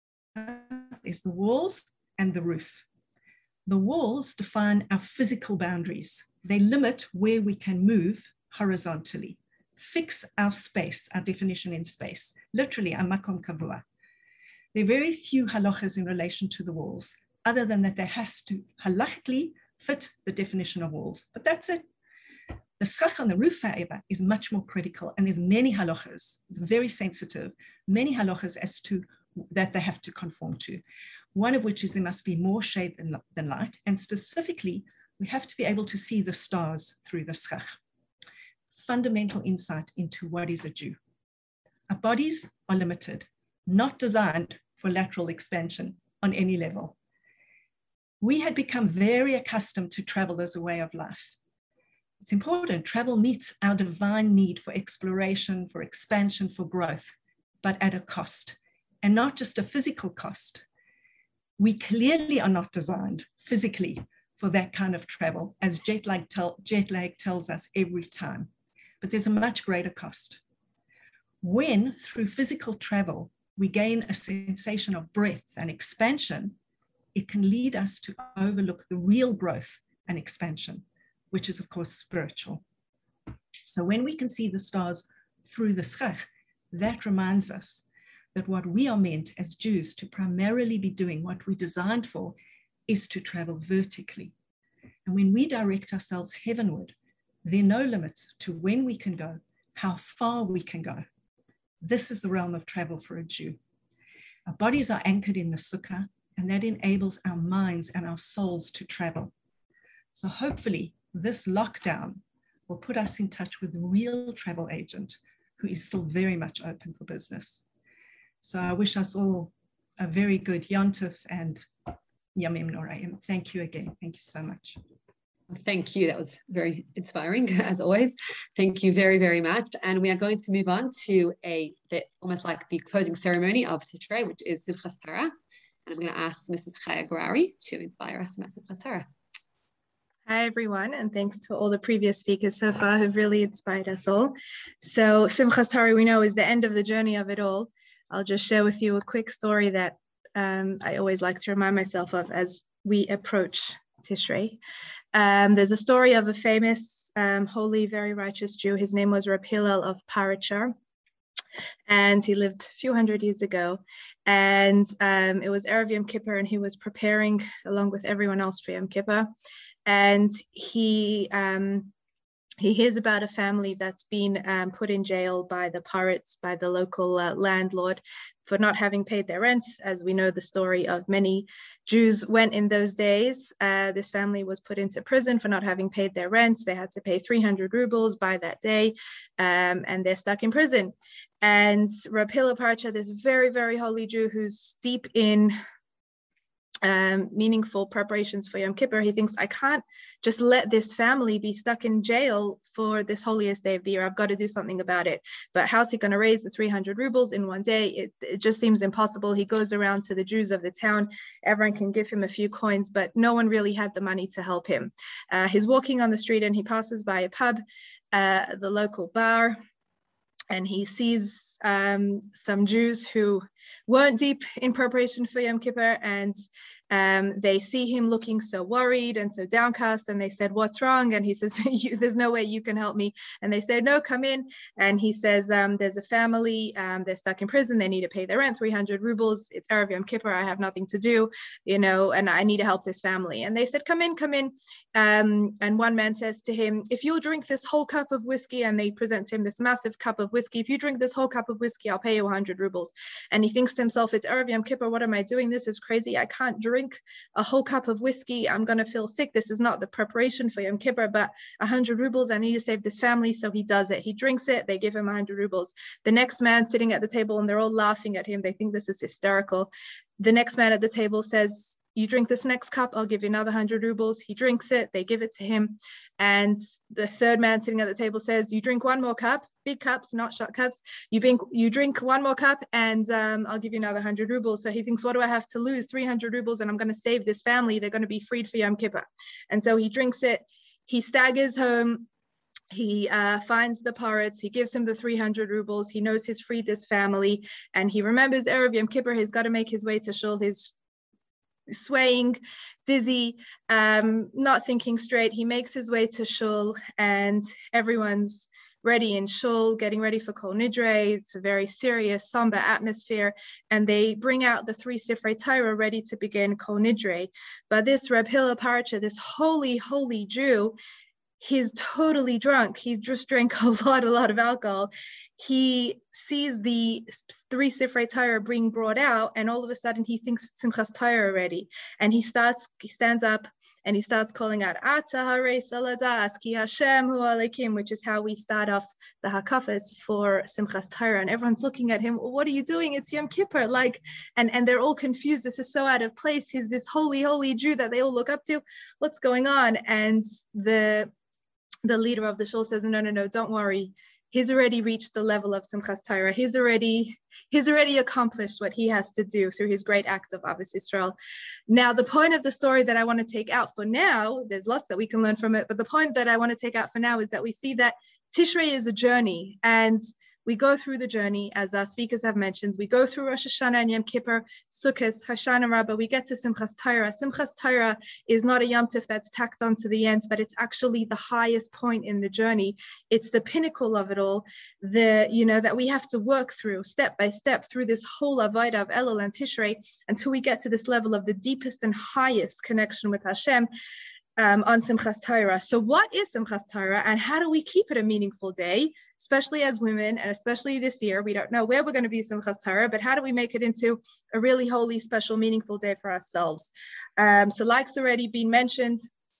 There's the walls and the roof. The walls define our physical boundaries. They limit where we can move horizontally, fix our space, our definition in space, literally our makom kavua. There are very few halachas in relation to the walls, other than that there has to halachically fit the definition of walls, but that's it. The schach on the roof, however, is much more critical, and there's many halachas. It's very sensitive, many halachas as to that they have to conform to. One of which is there must be more shade than, than light, and specifically, we have to be able to see the stars through the schach. Fundamental insight into what is a Jew. Our bodies are limited, not designed for lateral expansion on any level. We had become very accustomed to travel as a way of life. It's important, travel meets our divine need for exploration, for expansion, for growth, but at a cost, and not just a physical cost. We clearly are not designed physically for that kind of travel, as jet lag, tell, jet lag tells us every time, but there's a much greater cost. When, through physical travel, we gain a sensation of breadth and expansion, it can lead us to overlook the real growth and expansion, which is, of course, spiritual. So when we can see the stars through the schach, that reminds us that what we are meant as Jews to primarily be doing, what we're designed for, is to travel vertically. And when we direct ourselves heavenward, there are no limits to when we can go, how far we can go. This is the realm of travel for a Jew. Our bodies are anchored in the sukkah, and that enables our minds and our souls to travel. So hopefully this lockdown will put us in touch with the real travel agent who is still very much open for business. So I wish us all a very good Yontif and Yamim Noraim. Thank you again. Thank you so much. Thank you. That was very inspiring, as always. Thank you very, very much. And we are going to move on to a the, almost like the closing ceremony of Tishrei, which is Simchas Torah. And I'm going to ask Missus Chaya Gurari to inspire us about Simchas Torah. Hi, everyone, and thanks to all the previous speakers so far who've really inspired us all. So Simchas Torah, we know, is the end of the journey of it all. I'll just share with you a quick story that um, I always like to remind myself of as we approach Tishrei. Um, there's a story of a famous, um, holy, very righteous Jew. His name was Reb Hillel of Parachar, and he lived a few hundred years ago. And um, it was Erev Yom Kippur, and he was preparing along with everyone else for Yom Kippur. And he um, he hears about a family that's been um, put in jail by the pirates, by the local uh, landlord, for not having paid their rents. As we know, the story of many Jews went in those days. Uh, this family was put into prison for not having paid their rents. They had to pay three hundred rubles by that day, um, and they're stuck in prison. And Reb Hillel Parachar, this very, very holy Jew who's deep in um, meaningful preparations for Yom Kippur. He thinks, I can't just let this family be stuck in jail for this holiest day of the year. I've got to do something about it. But how's he going to raise the three hundred rubles in one day? It, it just seems impossible. He goes around to the Jews of the town. Everyone can give him a few coins, but no one really had the money to help him. Uh, he's walking on the street and he passes by a pub, uh, the local bar, and he sees um, some Jews who weren't deep in preparation for Yom Kippur, and um, they see him looking so worried and so downcast, and they said, what's wrong? And he says, there's no way you can help me. And they say, no, come in. And he says, um, there's a family, um, they're stuck in prison, they need to pay their rent, three hundred rubles, it's Erev Yom Kippur, I have nothing to do, you know, and I need to help this family. And they said, come in, come in. Um, and one man says to him, if you'll drink this whole cup of whiskey, and they present to him this massive cup of whiskey, if you drink this whole cup of whiskey, I'll pay you one hundred rubles. And he thinks to himself, it's Erev Yom Kippur, what am I doing? This is crazy, I can't drink a whole cup of whiskey, I'm going to feel sick. This is not the preparation for Yom Kippur, but one hundred rubles, I need to save this family. So he does it. He drinks it. They give him one hundred rubles. The next man sitting at the table, and they're all laughing at him. They think this is hysterical. The next man at the table says, you drink this next cup, I'll give you another one hundred rubles. He drinks it. They give it to him. And the third man sitting at the table says, you drink one more cup, big cups, not shot cups. You drink, you drink one more cup, and um, I'll give you another one hundred rubles. So he thinks, what do I have to lose? three hundred rubles, and I'm going to save this family. They're going to be freed for Yom Kippur. And so he drinks it. He staggers home. He uh, finds the pirates. He gives him the three hundred rubles. He knows he's freed this family. And he remembers Erev Yom Kippur. He's got to make his way to shul. He's swaying, dizzy, um, not thinking straight. He makes his way to shul, and everyone's ready in shul, getting ready for Kol Nidre. It's a very serious, somber atmosphere, and they bring out the three Sifrei Torah ready to begin Kol Nidre. But this Reb Hillel Paracha, this holy, holy Jew, he's totally drunk. He just drank a lot, a lot of alcohol. He sees the three Sifrei Torah being brought out, and all of a sudden he thinks it's Simchas Torah already. And he starts, he stands up and he starts calling out, Ata Harei Saladas Ki Hashem Hu Alekim, which is how we start off the Hakafas for Simchas Torah. And everyone's looking at him, well, what are you doing? It's Yom Kippur. Like, and, and they're all confused. This is so out of place. He's this holy, holy Jew that they all look up to. What's going on? And the the leader of the shul says, no, no, no, don't worry. He's already reached the level of Simchas Torah. He's already, he's already accomplished what he has to do through his great act of Ahavas Yisrael. Now, the point of the story that I want to take out for now, there's lots that we can learn from it, but the point that I want to take out for now is that we see that Tishrei is a journey, and we go through the journey, as our speakers have mentioned. We go through Rosh Hashanah and Yom Kippur, Sukkot, Hoshana Rabbah. We get to Simchas Torah. Simchas Torah is not a Yom Tif that's tacked on to the end, but it's actually the highest point in the journey. It's the pinnacle of it all, the, you know, that we have to work through step by step through this whole Avodah of Elul and Tishrei until we get to this level of the deepest and highest connection with Hashem. Um, on Simchas Torah. So what is Simchas Torah, and how do we keep it a meaningful day, especially as women, and especially this year? We don't know where we're going to be Simchas Torah, but how do we make it into a really holy, special, meaningful day for ourselves? Um, so like's already been mentioned,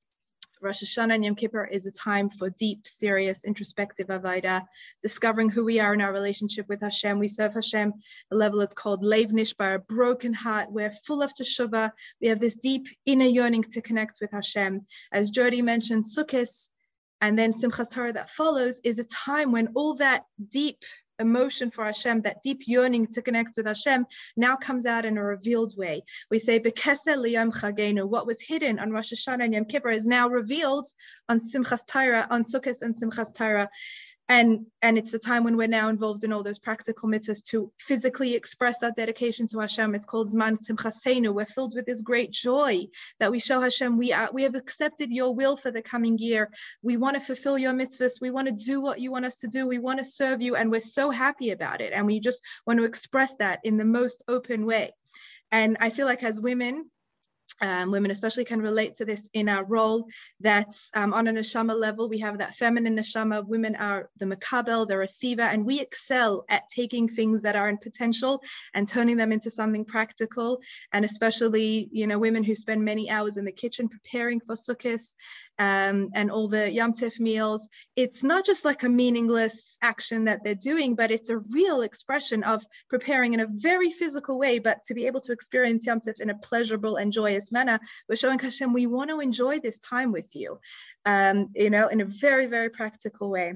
Rosh Hashanah and Yom Kippur is a time for deep, serious, introspective avodah, discovering who we are in our relationship with Hashem. We serve Hashem, a level it's called Lev Nishbar, a broken heart. We're full of teshuvah. We have this deep inner yearning to connect with Hashem. As Jody mentioned, Sukkot, and then Simchas Torah that follows, is a time when all that deep emotion for Hashem, that deep yearning to connect with Hashem, now comes out in a revealed way. We say, B'keseh liyom chagenu, what was hidden on Rosh Hashanah and Yom Kippur is now revealed on Simchas Torah, on Sukkot and Simchas Torah. And, and it's a time when we're now involved in all those practical mitzvahs to physically express our dedication to Hashem. It's called Zman Simchaseinu. We're filled with this great joy that we show Hashem, we are, we have accepted your will for the coming year. We want to fulfill your mitzvahs. We want to do what you want us to do. We want to serve you, and we're so happy about it. And we just want to express that in the most open way. And I feel like as women, Um, women especially can relate to this in our role, that um, on a neshama level, we have that feminine neshama. Women are the makabel, the receiver, and we excel at taking things that are in potential and turning them into something practical. And especially, you know, women who spend many hours in the kitchen preparing for Sukkot um, and all the Yom Tif meals. It's not just like a meaningless action that they're doing, but it's a real expression of preparing in a very physical way, but to be able to experience Yom Tif in a pleasurable and joyous joyous manner. We're showing Hashem, we want to enjoy this time with you, um, you know, in a very, very practical way.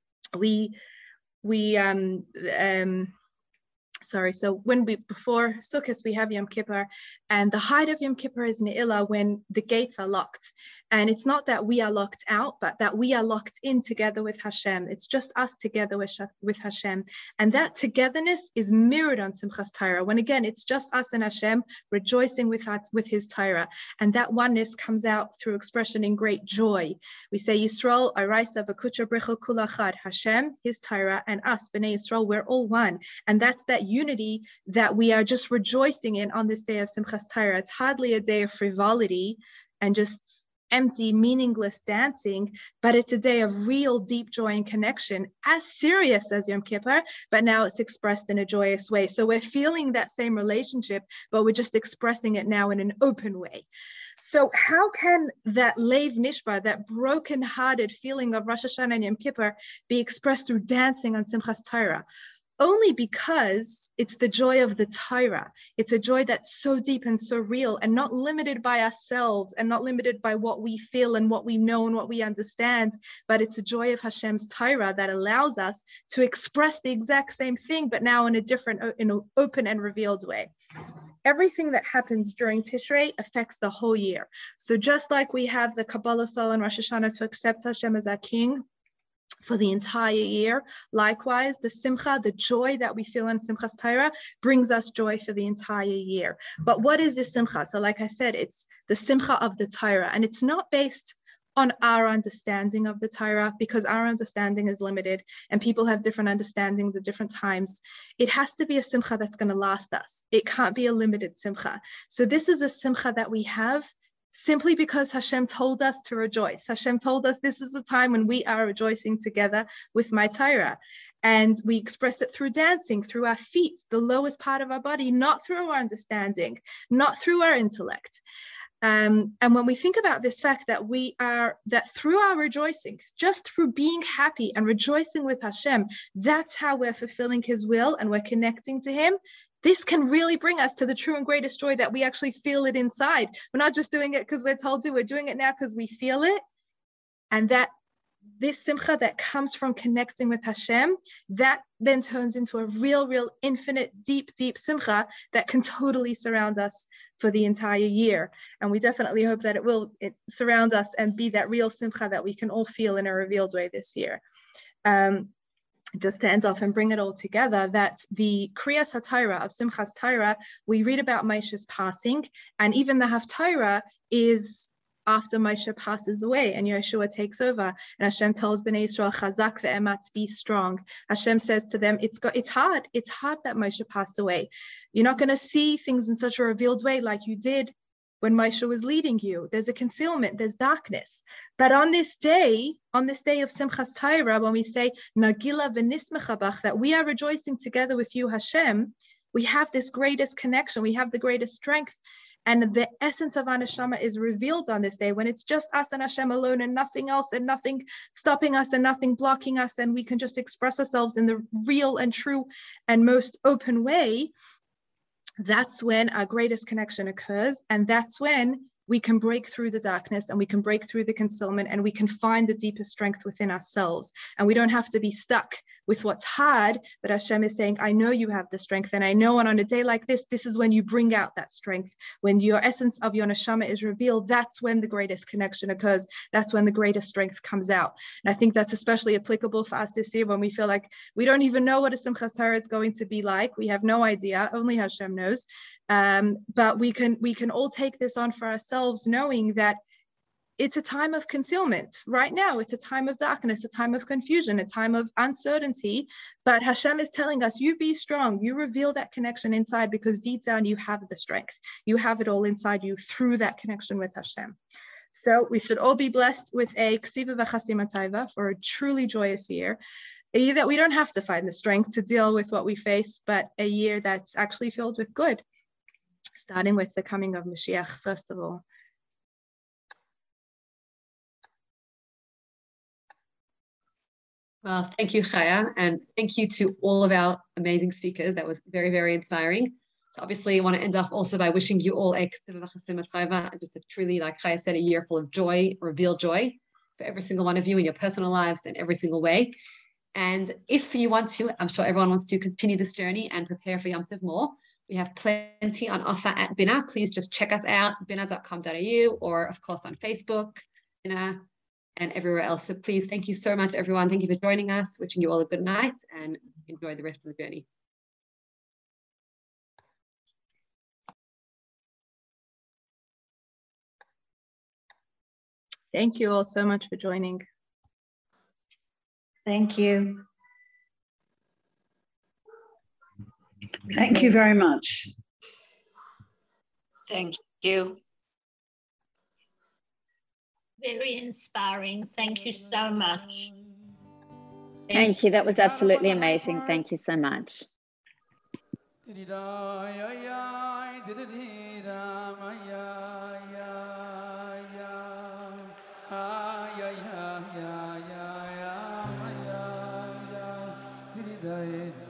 We, we, um, um, Sorry, so when we, before Sukkot, we have Yom Kippur, and the height of Yom Kippur is Ne'ilah, when the gates are locked. And it's not that we are locked out, but that we are locked in together with Hashem. It's just us together with, with Hashem. And that togetherness is mirrored on Simchas Torah, when again, it's just us and Hashem rejoicing with, our, with his Torah. And that oneness comes out through expression in great joy. We say, Yisrael, Araisa, V'kutra Brichel Kulachad, Hashem, his Torah, and us, B'nai Yisrael, we're all one. And that's that unity that we are just rejoicing in on this day of Simchas Torah. It's hardly a day of frivolity and just empty, meaningless dancing, but it's a day of real deep joy and connection, as serious as Yom Kippur, but now it's expressed in a joyous way. So we're feeling that same relationship, but we're just expressing it now in an open way. So how can that Lev Nishbar, that broken-hearted feeling of Rosh Hashanah and Yom Kippur, be expressed through dancing on Simchas Torah? Only because it's the joy of the Torah. It's a joy that's so deep and so real, and not limited by ourselves, and not limited by what we feel and what we know and what we understand, but it's a joy of Hashem's Torah that allows us to express the exact same thing, but now in a different, in an open and revealed way. Everything that happens during Tishrei affects the whole year. So just like we have the Kabbalah Sol and Rosh Hashanah to accept Hashem as our King for the entire year, likewise, the Simcha, the joy that we feel in Simchas Torah, brings us joy for the entire year. But what is this Simcha? So like I said, it's the Simcha of the Torah, and it's not based on our understanding of the Torah, because our understanding is limited and people have different understandings at different times. It has to be a Simcha that's going to last us. It can't be a limited Simcha. So this is a Simcha that we have simply because Hashem told us to rejoice. Hashem told us this is a time when we are rejoicing together with my Torah. And we express it through dancing, through our feet, the lowest part of our body, not through our understanding, not through our intellect. Um, and when we think about this fact that we are, that through our rejoicing, just through being happy and rejoicing with Hashem, that's how we're fulfilling his will and we're connecting to him. This can really bring us to the true and greatest joy that we actually feel it inside. We're not just doing it because we're told to, we're doing it now because we feel it. And that this simcha that comes from connecting with Hashem, that then turns into a real, real infinite, deep, deep simcha that can totally surround us for the entire year. And we definitely hope that it will it surround us and be that real simcha that we can all feel in a revealed way this year. Um, just to end off and bring it all together, that the Kriyas HaTorah of Simchas Torah, we read about Moshe's passing, and even the Haftarah is after Moshe passes away and Yeshua takes over, and Hashem tells Bnei Yisrael, Chazak ve'ematz, be strong. Hashem says to them, it's got, it's hard. It's hard that Moshe passed away. You're not going to see things in such a revealed way like you did when Moshe was leading you. There's a concealment, there's darkness. But on this day, on this day of Simchas Torah, when we say, Nagila v'nismecha bach, that we are rejoicing together with you, Hashem, we have this greatest connection, we have the greatest strength. And the essence of our neshama is revealed on this day, when it's just us and Hashem alone and nothing else, and nothing stopping us and nothing blocking us, and we can just express ourselves in the real and true and most open way. That's when our greatest connection occurs. And that's when we can break through the darkness and we can break through the concealment and we can find the deepest strength within ourselves. And we don't have to be stuck with what's hard, but Hashem is saying, I know you have the strength, and I know, and on a day like this, this is when you bring out that strength. When your essence of your neshama is revealed, that's when the greatest connection occurs. That's when the greatest strength comes out. And I think that's especially applicable for us this year, when we feel like we don't even know what a Simchas Torah is going to be like. We have no idea, only Hashem knows. Um, but we can we can all take this on for ourselves, knowing that it's a time of concealment. Right now, it's a time of darkness, a time of confusion, a time of uncertainty. But Hashem is telling us, you be strong, you reveal that connection inside, because deep down you have the strength. You have it all inside you through that connection with Hashem. So we should all be blessed with a Ksiva v'Chasima Taiva for a truly joyous year. A year that we don't have to find the strength to deal with what we face, but a year that's actually filled with good. Starting with the coming of Mashiach, first of all. Well, thank you, Chaya, and thank you to all of our amazing speakers. That was very, very inspiring. So obviously I want to end off also by wishing you all a just a truly, like Chaya said, a year full of joy, reveal joy for every single one of you in your personal lives in every single way. And if you want to, I'm sure everyone wants to continue this journey and prepare for Yom Tov more. We have plenty on offer at Bina. Please just check us out, bina dot com dot a u, or of course on Facebook, Bina, and everywhere else. So please, thank you so much, everyone. Thank you for joining us. Wishing you all a good night and enjoy the rest of the journey. Thank you all so much for joining. Thank you. Thank you very much. Thank you. Very inspiring. Thank you so much. Thank you. That was absolutely amazing. Thank you so much. Died.